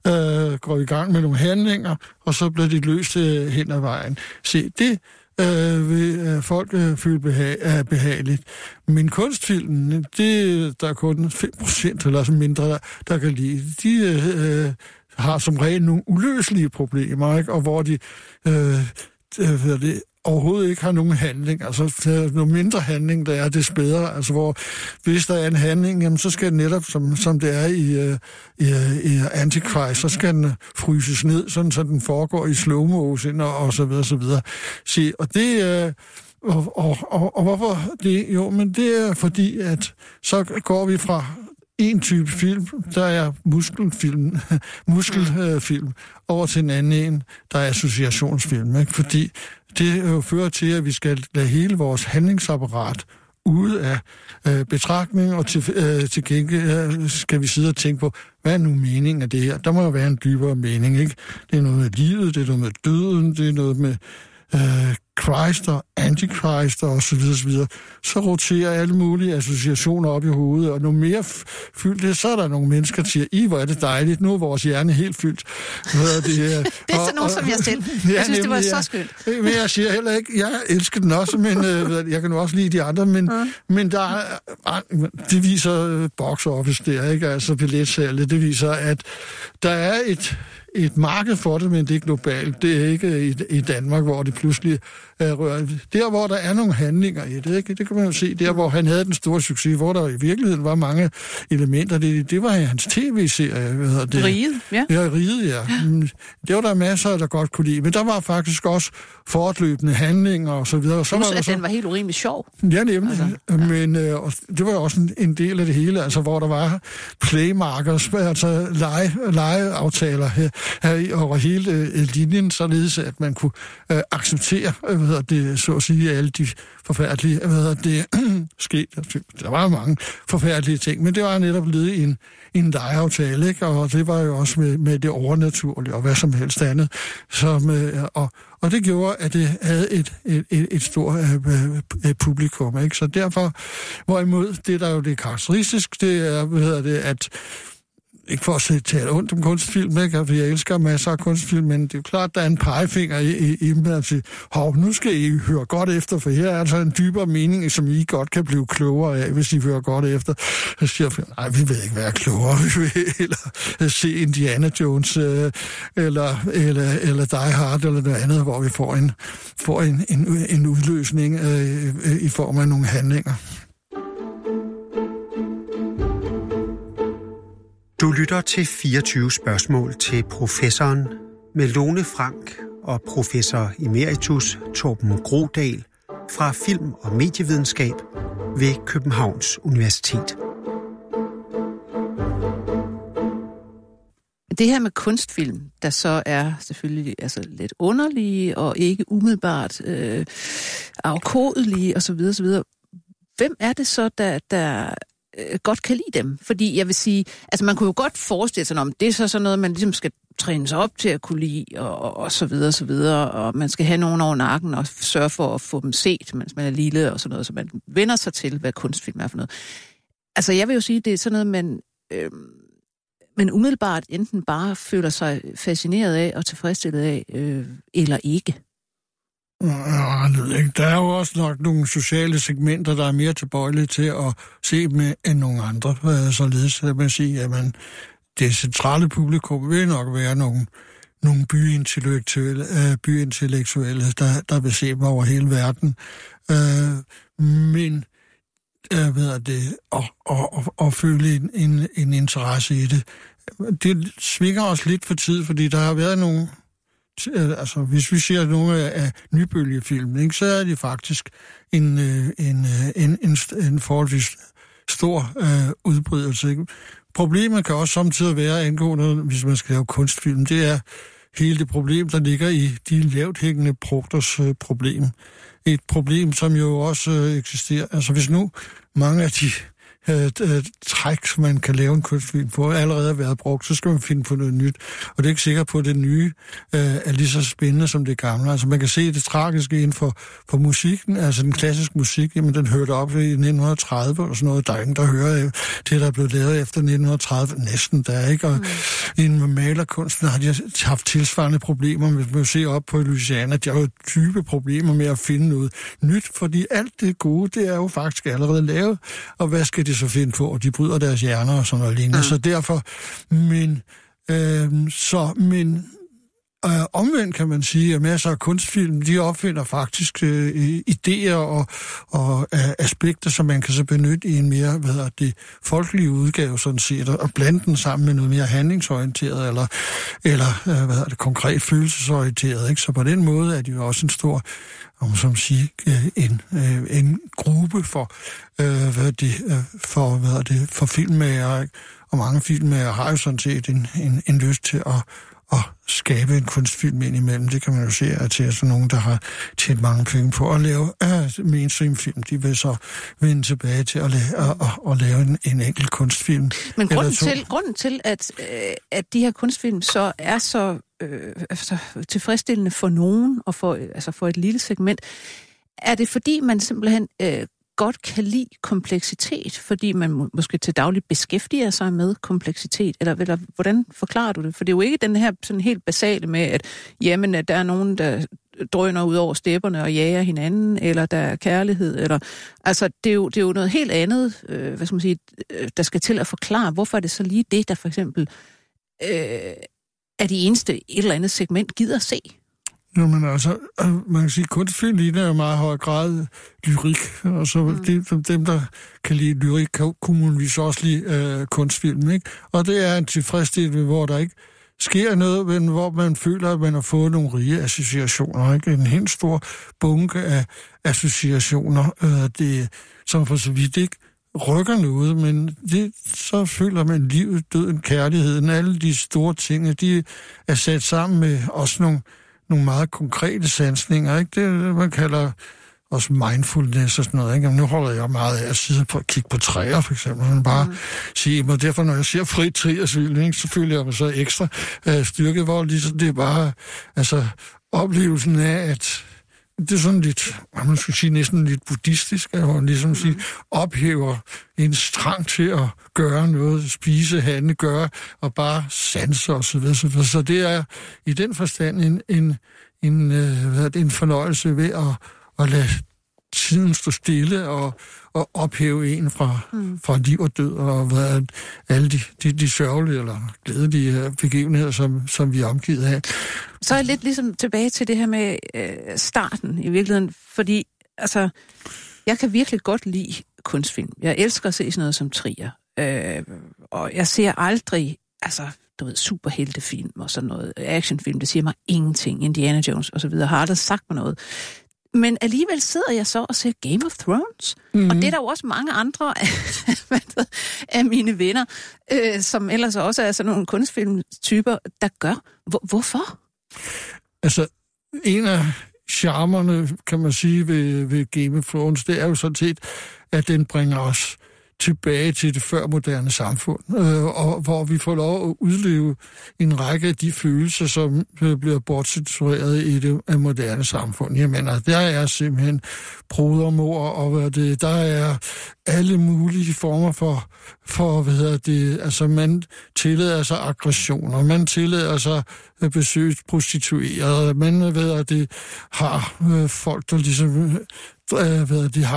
øh, går vi i gang med nogle handlinger, og så bliver de løst øh, hen ad vejen. Se, det øh, vil øh, folk øh, føle beha- behageligt. Men kunstfilmen, det der er kun fem procent eller så mindre, der, der kan lide. De øh, har som regel nogle uløselige problemer, ikke? Og hvor de øh, øh, det, overhovedet ikke har nogen handling. Altså, noget mindre handling, der er, det bedre. Altså, hvor hvis der er en handling, jamen, så skal den netop, som, som det er i, i, i Antichrist, så skal den fryses ned, sådan så den foregår i slow motion og, og så videre, så videre. Se, og det øh, og, og, og, og hvorfor det? Jo, men det er fordi, at så går vi fra en type film, der er muskelfilm, muskelfilm, over til en anden en, der er associationsfilm, ikke? Fordi det jo fører til, at vi skal lade hele vores handlingsapparat ude af øh, betragtning, og til, øh, til gengæld øh, skal vi sidde og tænke på, hvad er nu meningen af det her? Der må jo være en dybere mening, ikke? Det er noget med livet, det er noget med døden, det er noget med øh, Christ og Antichrist og så videre, så videre. Så roterer alle mulige associationer op i hovedet, og nu mere fyldt det, så er der nogle mennesker, der siger, I, hvor er det dejligt, nu er vores hjerne helt fyldt. Det, det er sådan nogen som jeg selv. Jeg ja, synes, det var ja. så skønt. Men jeg siger heller ikke, jeg elsker den også, men øh, jeg kan nu også lide de andre, men, mm. men der er, det viser box office der, ikke? Altså billetsalget, det viser, at der er et et marked for det, men det er globalt. Det er ikke i, i Danmark, hvor det pludselig er rørt. Der, hvor der er nogle handlinger i det, ikke? Det kan man jo se. Der, hvor han havde den store succes, hvor der i virkeligheden var mange elementer. Det, det var i hans tv-serie. Hvad hedder det? Riget, ja. Ja, Riget, ja. ja. Det var der masser, der godt kunne lide. Men der var faktisk også fortløbende handlinger og så videre. Så Plus, var at så... den var helt urimelig sjov. Ja, nemlig. Altså, ja. Men øh, det var jo også en, en del af det hele, altså hvor der var playmarkers, altså lege, legeaftaler her, her over hele øh, linjen, således at man kunne øh, acceptere, hvad hedder det, så at sige, alle de forfærdelige, hvad hedder det, sket. Der var mange forfærdelige ting, men det var netop ledet i en, en legeaftale, ikke? Og det var jo også med, med det overnaturlige og hvad som helst andet. Som, øh, og, og det gjorde, at det havde et, et, et, et stort øh, publikum, ikke? Så derfor, hvorimod, det der jo det er karakteristisk, det er, hvad hedder det, at ikke for at se tale ondt om kunstfilm, ikke? For jeg elsker masser af kunstfilm, men det er jo klart, der er en pegefinger i, i, i dem, at sige, hov, nu skal I høre godt efter, for her er altså en dybere mening, som I godt kan blive klogere af, hvis I hører godt efter. Så siger jeg, nej, vi vil ikke være klogere, vi vil eller se Indiana Jones, øh, eller, eller, eller Die Hard, eller noget andet, hvor vi får en, får en, en, en udløsning øh, i form af nogle handlinger. Du lytter til fireogtyve spørgsmål til professoren med Lone Frank og professor emeritus Torben Grodal fra Film- og Medievidenskab ved Københavns Universitet. Det her med kunstfilm, der så er selvfølgelig altså, lidt underlige og ikke umiddelbart øh, afkodelige osv. osv. Hvem er det så, der... der godt kan lide dem, fordi jeg vil sige, altså man kunne jo godt forestille sig, om det er så sådan noget, man ligesom skal træne sig op til at kunne lide, og, og så videre, og så videre, og man skal have nogen over nakken og sørge for at få dem set, mens man er lille og sådan noget, så man vender sig til, hvad kunstfilm er for noget. Altså jeg vil jo sige, det er sådan noget, man, øh, man umiddelbart enten bare føler sig fascineret af og tilfredsstillet af, øh, eller ikke. Der er jo også nok nogle sociale segmenter, der er mere tilbøjelige til at se med end nogle andre. Således at man siger, at det centrale publikum vil nok være nogle nogle byintellektuelle, øh, byintellektuelle der, der vil se dem over hele verden. Øh, men øh, ved det, og, og, og, og føle en, en, en interesse i det. Det svinger os lidt for tid, fordi der har været nogle... Altså, hvis vi ser nogle af nybølgefilm, ikke, så er det faktisk en, en, en, en, en forholdsvis stor øh, udbredelse. Ikke? Problemet kan også samtidig være angående, hvis man skal lave kunstfilm, det er hele det problem, der ligger i de lavt hængende frugters øh, problem. Et problem, som jo også øh, eksisterer. Altså, hvis nu mange af de øh, øh, træk, som man kan lave en kunstfilm på, allerede har været brugt, så skal man finde på noget nyt. Og det er ikke sikkert på, at det nye øh, er lige så spændende som det gamle. Altså, man kan se det tragiske inden for, for musikken, altså den klassiske musik, jamen den hørte op i nitten tredive og sådan noget. Der er ingen, der hører det, der er blevet lavet efter nitten tredive, næsten der, ikke? Og mm. inden med malerkunsten har de haft tilsvarende problemer, hvis man ser op på Louisiana. De har jo dybe problemer med at finde noget nyt, fordi alt det gode, det er jo faktisk allerede lavet. Og hvad skal de så finde på? Og de bryder deres hjerner og sådan noget lignende. Mm. Så derfor, men, øh, så, men øh, omvendt kan man sige, at masser af kunstfilm, de opfinder faktisk øh, idéer og, og øh, aspekter, som man kan så benytte i en mere, hvad hedder det, folkelig udgave, sådan set, og blande den sammen med noget mere handlingsorienteret, eller, eller øh, hvad hedder det, konkret følelsesorienteret, ikke? Så på den måde er det jo også en stor, om som sige, en, en gruppe for, øh, hvad det, for, hvad det, for filmmager, og mange filmmager har jo sådan set en, en, en lyst til at, at skabe en kunstfilm ind imellem. Det kan man jo se, at til altså nogen, der har tjent mange penge på at lave øh, mainstream-film, de vil så vende tilbage til at lave, at, at, at lave en, en enkelt kunstfilm. Men grunden til, grunden til at, øh, at de her kunstfilm så er så øh, altså, tilfredsstillende for nogen, og for, altså for et lille segment, er det fordi, man simpelthen øh, godt kan lide kompleksitet, fordi man må, måske til daglig beskæftiger sig med kompleksitet, eller, eller hvordan forklarer du det? For det er jo ikke den her sådan helt basale med, at jamen, at der er nogen, der drøner ud over stepperne og jager hinanden, eller der er kærlighed, eller altså, det er jo, det er jo noget helt andet, øh, hvad skal man sige, der skal til at forklare, hvorfor er det så lige det, der for eksempel øh, er de eneste et eller andet segment gider at se. Jamen altså, man kan sige, at kunstfilm ligner jo meget høj grad lyrik, og så mm. de, dem, der kan lide lyrik, kunne man vise også lide øh, kunstfilm, ikke? Og det er en tilfredsstillelse, hvor der ikke sker noget, men hvor man føler, at man har fået nogle rige associationer, ikke? En helt stor bunke af associationer, øh, det, som for så vidt ikke rykker noget, men det, så føler man livet, døden, kærligheden, alle de store ting, de er sat sammen med også nogle nogle meget konkrete sansninger, ikke? Det er det, man kalder også mindfulness og sådan noget, ikke? Nu holder jeg meget af at sidde på at kigge på træer, for eksempel, men bare mm. sige, og derfor, når jeg ser frit træersvil, så føler jeg mig så ekstra uh, styrket, hvor ligesom det er bare, altså, oplevelsen af, at det er sådan lidt, man skal sige, næsten lidt buddhistisk, hvor man ligesom mm. siger, ophæver en trang til at gøre noget, spise, handle, gøre, og bare sanse og så videre. Så, så det er i den forstand en, en, en, hvad er det, en fornøjelse ved at, at lade tiden stå stille og, og ophæve en fra, mm. fra liv og død, og hvad alle de, de, de sørgelige eller glædelige begivenheder, som, som vi er omgivet af. Så er jeg lidt ligesom tilbage til det her med øh, starten i virkeligheden, fordi altså, jeg kan virkelig godt lide kunstfilm. Jeg elsker at se sådan noget som Trier, øh, og jeg ser aldrig, altså, du ved, superheltefilm og sådan noget, actionfilm, det siger mig ingenting, Indiana Jones og så videre, har aldrig sagt mig noget. Men alligevel sidder jeg så og ser Game of Thrones. Mm-hmm. Og det er der jo også mange andre af, af mine venner, øh, som ellers også er sådan nogle kunstfilmtyper, der gør. Hvor, hvorfor? Altså, en af charmerne, kan man sige, ved, ved Game of Thrones, det er jo sådan set, at den bringer os tilbage til det førmoderne samfund, øh, og hvor vi får lov at udleve en række af de følelser, som øh, bliver bortcensureret i det øh, moderne samfund. Jeg mener, der er simpelthen brodermord, og hvad det, der er alle mulige former for, for hvad hedder det, altså man tillader sig aggressioner, man tillader sig besøg prostituerede, man hvad hedder det, har øh, folk, der ligesom, øh, hvad hedder det, har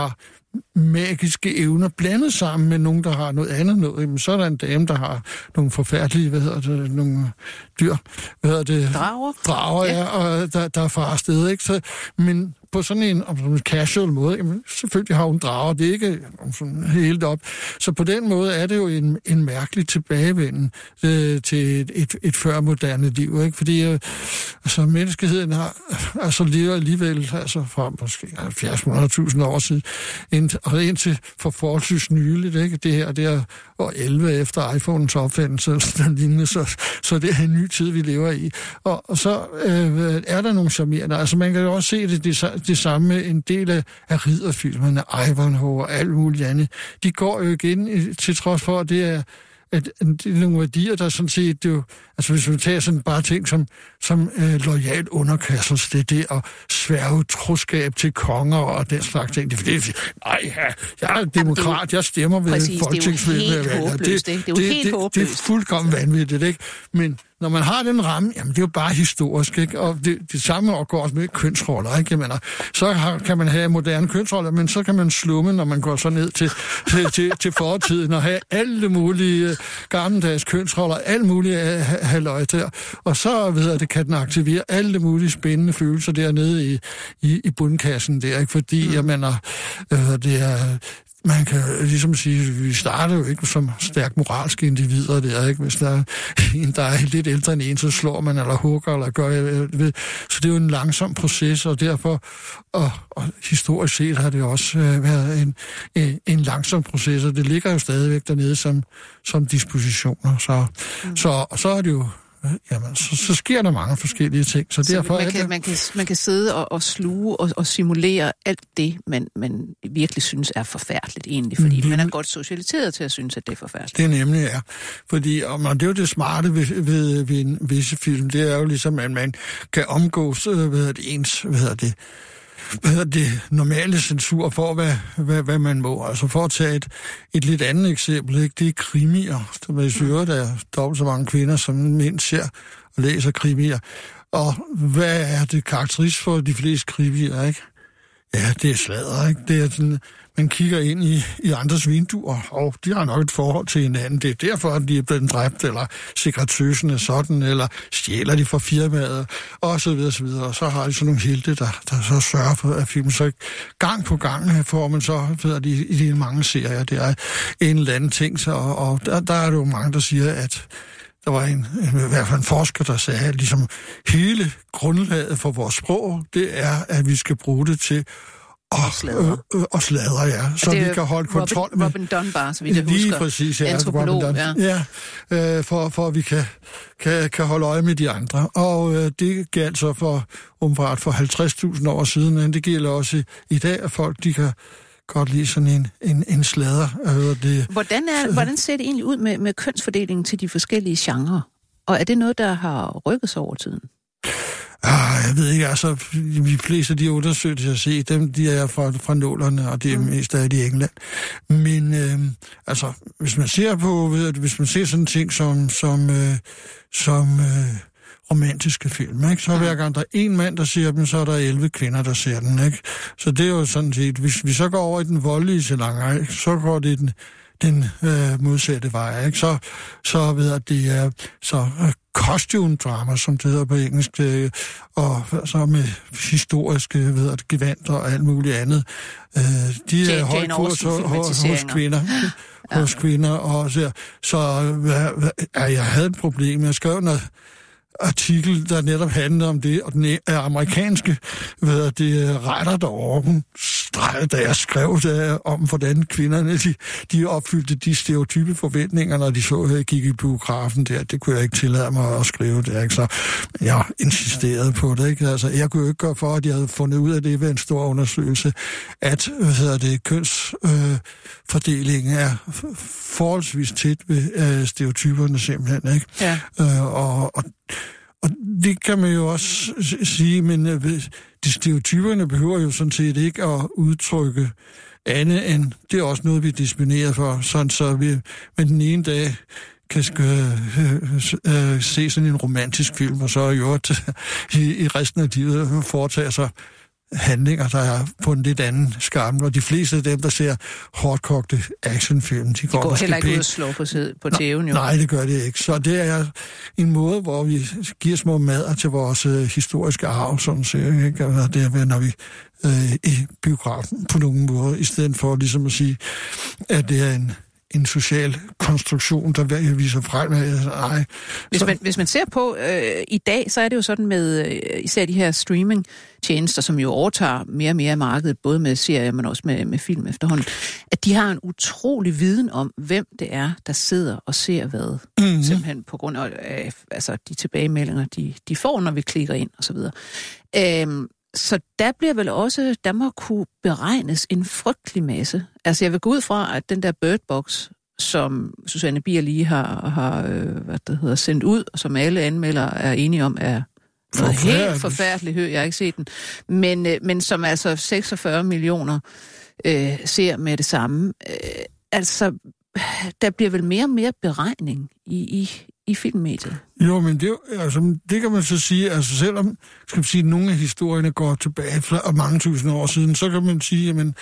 magiske evner blandet sammen med nogen, der har noget andet noget. Jamen, så er der en dame, der har nogle forfærdelige, hvad hedder det, nogle dyr. Hvad hedder det? Drager. Drager, ja, og der, der er far afsted, ikke? Så, men på sådan en, en casual måde, jamen, selvfølgelig har hun drager, det er ikke sådan helt op. Så på den måde er det jo en, en mærkelig tilbagevenden øh, til et, et, et førmoderne liv, ikke? Fordi øh, altså, menneskeheden har altså lever alligevel altså fra måske halvfjerds hundrede tusind år siden, ind, og indtil for forholdsvis nyligt, ikke? Det her, det er år elleve efter iPhones opfindelse, og lignende, så, så det er en ny tid, vi lever i. Og, og så øh, er der nogle charmerende, altså man kan jo også se det, det det samme, en del af, af ridderfilmerne, Ivanhoe og alt muligt andet. De går jo igen, til trods for, at det er, at, at det er nogle værdier, der sådan set, det jo, altså hvis vi tager sådan bare ting som, som øh, loyal underkastelse, det er det at sværge troskab til konger og den slags ting. Det er fordi, nej, ja, jeg er demokrat, jeg stemmer ved folketingsvalget. Det er jo helt håbløst, ikke? Det er jo det, helt det, håbløst. Det er fuldkommen vanvittigt, ikke? Men når man har den ramme, jamen det er jo bare historisk, ikke? Og det, det samme går også med kønsroller, ikke? Jeg mener, så har, kan man have moderne kønsroller, men så kan man slumme, når man går så ned til, til, til, til fortiden og have alle mulige uh, gammeldags kønsroller, alle mulige uh, halvøj der. Og så, ved jeg, det kan den aktivere alle mulige spændende følelser dernede i, i, i bundkassen der, ikke? Fordi, mm. jeg mener, uh, det er... Man kan ligesom sige, at vi starter jo ikke som stærkt moralske individer der, ikke? Hvis der er en, der er lidt ældre end en, så slår man eller hugger eller gør, jeg ved. Så det er jo en langsom proces, og derfor, og, og historisk set har det også øh, været en, en, en langsom proces, og det ligger jo stadigvæk dernede som, som dispositioner. Så, mm. så, så er det jo Jamen, så, så sker der mange forskellige ting. Så, så derfor man, kan, det... man, kan, man kan sidde og, og sluge og, og simulere alt det, man, man virkelig synes er forfærdeligt egentlig, fordi mm. man er godt socialiseret til at synes, at det er forfærdeligt. Det er nemlig, ja. Fordi, og man, det er jo det smarte ved, ved, ved en visse film, det er jo ligesom, at man kan omgås ved ens, hvad hedder det, hvad hedder det normale censur for, hvad, hvad, hvad man må. Altså for at tage et, et lidt andet eksempel, ikke? Det er krimier. Der vil sige, der er dobbelt så mange kvinder, som mænd ser og læser krimier. Og hvad er det karakteristisk for de fleste krimier, ikke? Ja, det er sladder, ikke? Det er sådan, man kigger ind i, i andres vinduer, og de har nok et forhold til hinanden. Det er derfor, at de er blevet dræbt, eller sekretøsen er sådan, eller stjæler de fra firmaet, og så videre, så videre. Og så har de sådan nogle helte, der, der så sørger for, at filmen så gang på gang får man så, ved de, i de mange serier, det er en eller anden ting, så, og der, der er jo mange, der siger, at der var en, i hvert fald en forsker, der sagde, at ligesom hele grundlaget for vores sprog, det er, at vi skal bruge det til Og sladre. Øh, øh, og sladre, ja. Så vi kan holde kontrol Robin, med... Robin Dunbar, så vidt jeg husker. Lige præcis, ja. Antropolog, Robin Dunbar, ja. ja øh, for, for at vi kan, kan, kan holde øje med de andre. Og øh, det gælder så for, umiddelbart for halvtreds tusind år siden, men det gælder også i, i dag, at folk, de kan godt lide sådan en, en, en sladder. Øh, det, hvordan, er, hvordan ser det egentlig ud med, med kønsfordelingen til de forskellige genrer? Og er det noget, der har rykket sig over tiden? Ah, jeg ved ikke, altså, de fleste af de undersøgelser, jeg har set, dem, de er fra, fra nålerne, og det er mm. mest af det i England. Men, øh, altså, hvis man ser på, ved, hvis man ser sådan en ting som, som, øh, som øh, romantiske film, ikke? Så hver gang der er en mand, der ser dem, så er der elleve kvinder, der ser den, ikke? Så det er jo sådan set, hvis vi så går over i den voldelige salon, så går det den, den øh, modsatte vej, ikke? Så, så ved jeg, det er så øh, costume drama, som det hedder på engelsk, øh, og så med historiske, ved jeg, gevanter og alt muligt andet. Øh, de er højt kurs hos, hos kvinder. Ja. Hos kvinder, og så, så øh, øh, jeg havde et problem. Jeg skrev noget artikel, der netop handler om det, og den amerikanske, hvad det, retter derovre, hun stregede, da jeg skrev der, om, hvordan kvinderne, de, de opfyldte de stereotype forventninger, når de så, at jeg gik i biografen der. Det kunne jeg ikke tillade mig at skrive der, ikke? Så jeg insisterede på det, ikke? Altså, jeg kunne jo ikke gøre for, at jeg havde fundet ud af det ved en stor undersøgelse, at, hvad hedder det, kønsfordelingen øh, er forholdsvis tæt ved øh, stereotyperne simpelthen, ikke? Ja. Øh, og, og Og det kan man jo også sige, men de stereotyperne behøver jo sådan set ikke at udtrykke andet end, det er også noget, vi disponerer for, sådan så vi med den ene dag kan øh, øh, se sådan en romantisk film, og så i øvrigt i, i resten af livet foretager sig handlinger, der er på en lidt anden skærm. Og de fleste af dem, der ser hårdkogte actionfilm, de, de går, går heller ikke pænt. ud og slå på, på tæven, jo. Nej, det gør det ikke. Så det er en måde, hvor vi giver små madder til vores øh, historiske arv, sådan ser ikke? Og det er, når vi øh, i biografen på nogen måde, i stedet for ligesom at sige, at det er en en social konstruktion, der viser fremad. Nej. Hvis man, hvis man ser på øh, i dag, så er det jo sådan med øh, især de her streaming-tjenester, som jo overtager mere og mere af markedet, både med serier, men også med, med film efterhånden, at de har en utrolig viden om, hvem det er, der sidder og ser hvad. Mm-hmm. Simpelthen på grund af øh, altså, de tilbagemeldinger, de, de får, når vi klikker ind osv. Øhm, Så der bliver vel også, der må kunne beregnes en frygtelig masse. Altså jeg vil gå ud fra, at den der Bird Box, som Susanne Bier lige har, har hvad det hedder, sendt ud, og som alle anmeldere er enige om, er noget helt forfærdeligt høj. Jeg har ikke set den. Men, men som altså seksogfyrre millioner øh, ser med det samme. Øh, altså, der bliver vel mere og mere beregning i, i, i filmmediet. Jo, men det, altså, det kan man så sige, altså selvom skal man sige, at nogle af historierne går tilbage for mange tusind år siden, så kan man sige, at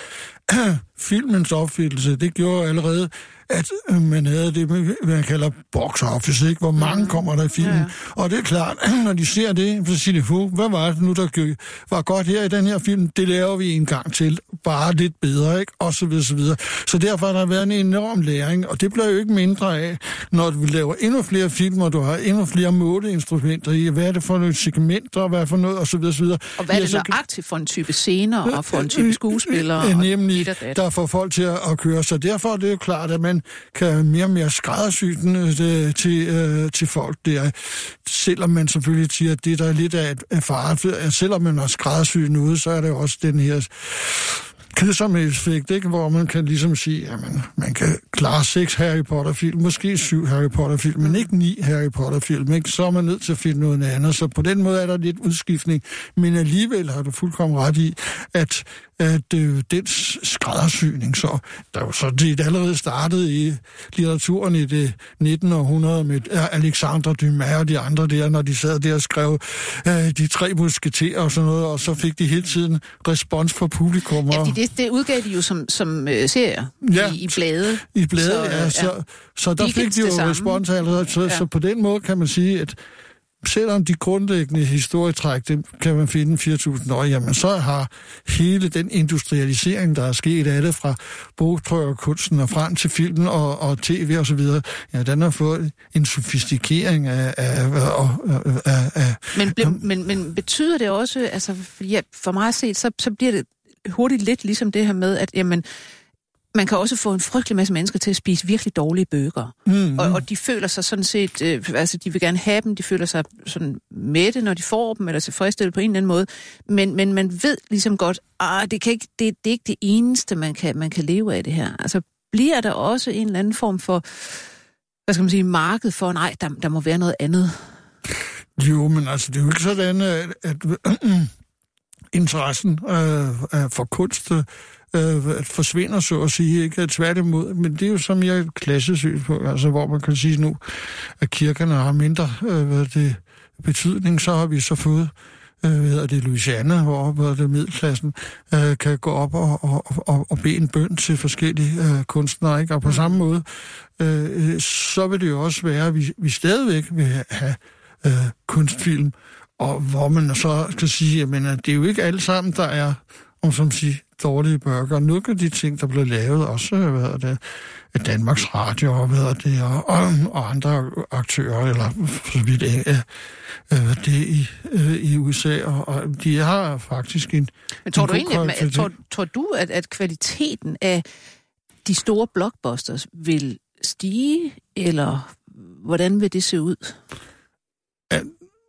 filmens opfyldelse, det gjorde allerede, at man havde det, man kalder box office, ikke? Hvor mange kommer der i filmen. Ja. Og det er klart, når de ser det, så siger de, hvad var det nu, der var godt her i den her film? Det laver vi en gang til, bare lidt bedre, ikke? Og så videre, så videre. Så derfor har der været en enorm læring, og det bliver jo ikke mindre af, når du laver endnu flere film, og du har endnu flere måleinstrumenter i, hvad er det for nogle segmenter, og hvad er for noget, og så videre, så videre. Og hvad er det nøjagtigt for en type scener, og for en type skuespillere? Nemlig, der får folk til at køre. Så derfor er det jo klart, at man kan mere og mere skræddersy den til, øh, til folk der. Selvom man selvfølgelig siger, at det der er lidt af et fare. Selvom man har skræddersyet noget, så er det også den her kedsomme effekt, ikke? Hvor man kan ligesom sige, at man, man kan klare seks Harry Potter-film, måske syv Harry Potter-film, men ikke ni Harry Potter-film, ikke? Så er man nødt til at finde noget andet. Så på den måde er der lidt udskiftning. Men alligevel har du fuldkommen ret i, at at øh, den skræddersyning, så der jo så det allerede startede i litteraturen i det nittende århundrede med Alexandre Dumas og de andre der, når de sad der og skrev øh, de tre musketerer og sådan noget, og så fik de hele tiden respons fra publikum. Ja, det, det udgav de jo som, som øh, serier ja, i, i blade. I blade, så, ja. Så, ja. så der fik de jo respons allerede. Så, ja. så på den måde kan man sige, at selvom de grundlæggende historietræk, det kan man finde fire tusind år, jamen så har hele den industrialisering, der er sket af det fra bogtrykkerkunsten og frem til filmen og, og tv og så videre, ja, den har fået en sofistikering af... af, af, af, af men, ble, men, men betyder det også, altså ja, for mig at se, så, så bliver det hurtigt lidt ligesom det her med, at jamen, man kan også få en frygtelig masse mennesker til at spise virkelig dårlige bøger. Mm-hmm. Og, og de føler sig sådan set, øh, altså de vil gerne have dem, de føler sig sådan mætte, når de får dem, eller tilfredsstillet på en eller anden måde. Men, men man ved ligesom godt, ah, det, kan ikke, det, det er ikke det eneste, man kan, man kan leve af det her. Altså bliver der også en eller anden form for, hvad skal man sige, marked for, nej, der, der må være noget andet. Jo, men altså det er jo ikke sådan, at, at interessen øh, for kunst øh, forsvinder, så at sige, ikke tværtimod, men det er jo så mere et klassesyn på, altså hvor man kan sige nu, at kirkerne har mindre øh, det betydning, så har vi så fået øh, hvad hedder det, Louisiana, hvor, hvor det middelklassen øh, kan gå op og, og, og, og bede en bøn til forskellige øh, kunstnere, ikke? Og på samme måde, øh, så vil det jo også være, at vi, vi stadigvæk vil have øh, kunstfilm, og hvor man så skal sige, at det er jo ikke alle sammen, der er, om som siger, dårlige burger. Nogle af de ting, der blev lavet, også hvad det, Danmarks Radio og, hvad det, og, og andre aktører, eller så vidt øh, det i, øh, i U S A, og, og de har faktisk en... Men tror en du egentlig, at, tror, tror du, at, at kvaliteten af de store blockbusters vil stige, eller hvordan vil det se ud? At,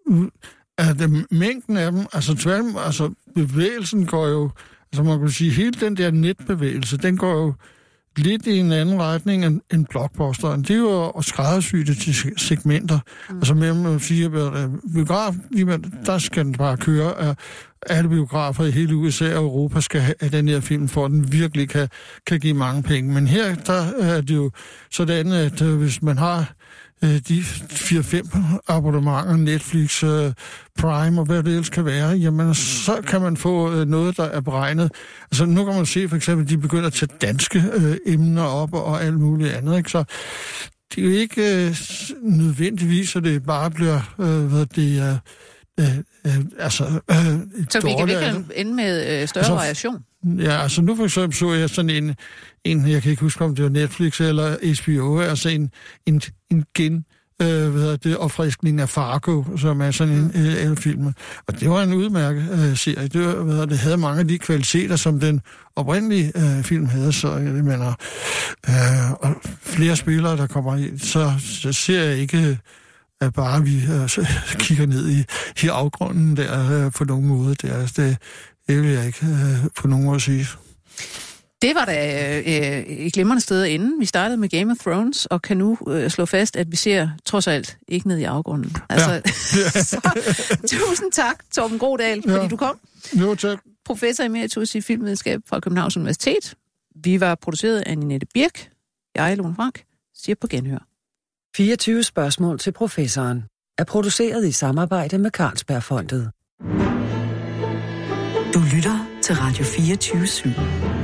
at mængden af dem, altså tværm, altså bevægelsen går jo, altså man kan sige, hele den der netbevægelse, den går jo lidt i en anden retning end, end blockbusteren. Det er jo at skræddersy det til segmenter. Mm. Altså med at sige, at biograf, der skal den bare køre. Alle biografer i hele U S A og Europa skal have den her film, for at den virkelig kan, kan give mange penge. Men her, der er det jo sådan, at hvis man har de fire fem abonnementer, Netflix, uh, Prime og hvad det ellers kan være, jamen så kan man få uh, noget, der er beregnet. Altså nu kan man se for eksempel, at de begynder at tage danske uh, emner op og, og alt muligt andet, ikke? Så det er jo ikke uh, nødvendigvis, at det bare bliver, uh, hvad det er, uh, uh, altså uh, så vi kan virkelig ende med uh, større altså, variation? Ja, altså nu for eksempel så jeg sådan en, en, jeg kan ikke huske, om det var Netflix eller H B O, altså en, en, en gen, øh, hvad hedder det, opfriskning af Fargo, som er sådan en øh, film. Og det var en udmærket øh, serie. Det, var, hvad hedder, det havde mange af de kvaliteter, som den oprindelige øh, film havde, så jeg mener, øh, og flere spillere, der kommer ind, så, så ser jeg ikke, at bare vi øh, kigger ned i, i afgrunden der øh, på nogen måde. Det, er, det, det vil jeg ikke øh, på nogen måde sige. Det var da øh, et glimrende sted inden. Vi startede med Game of Thrones, og kan nu øh, slå fast, at vi ser trods alt ikke ned i afgrunden. Altså, ja. Så, tusind tak, Torben Grodal, fordi ja. du kom. Jo, tak. Professor emeritus i filmvidenskab fra Københavns Universitet. Vi var produceret af Ninette Birk. Jeg, Lone Frank, siger på genhør. fireogtyve spørgsmål til professoren er produceret i samarbejde med Carlsbergfondet. Du lytter til Radio fireogtyve syv.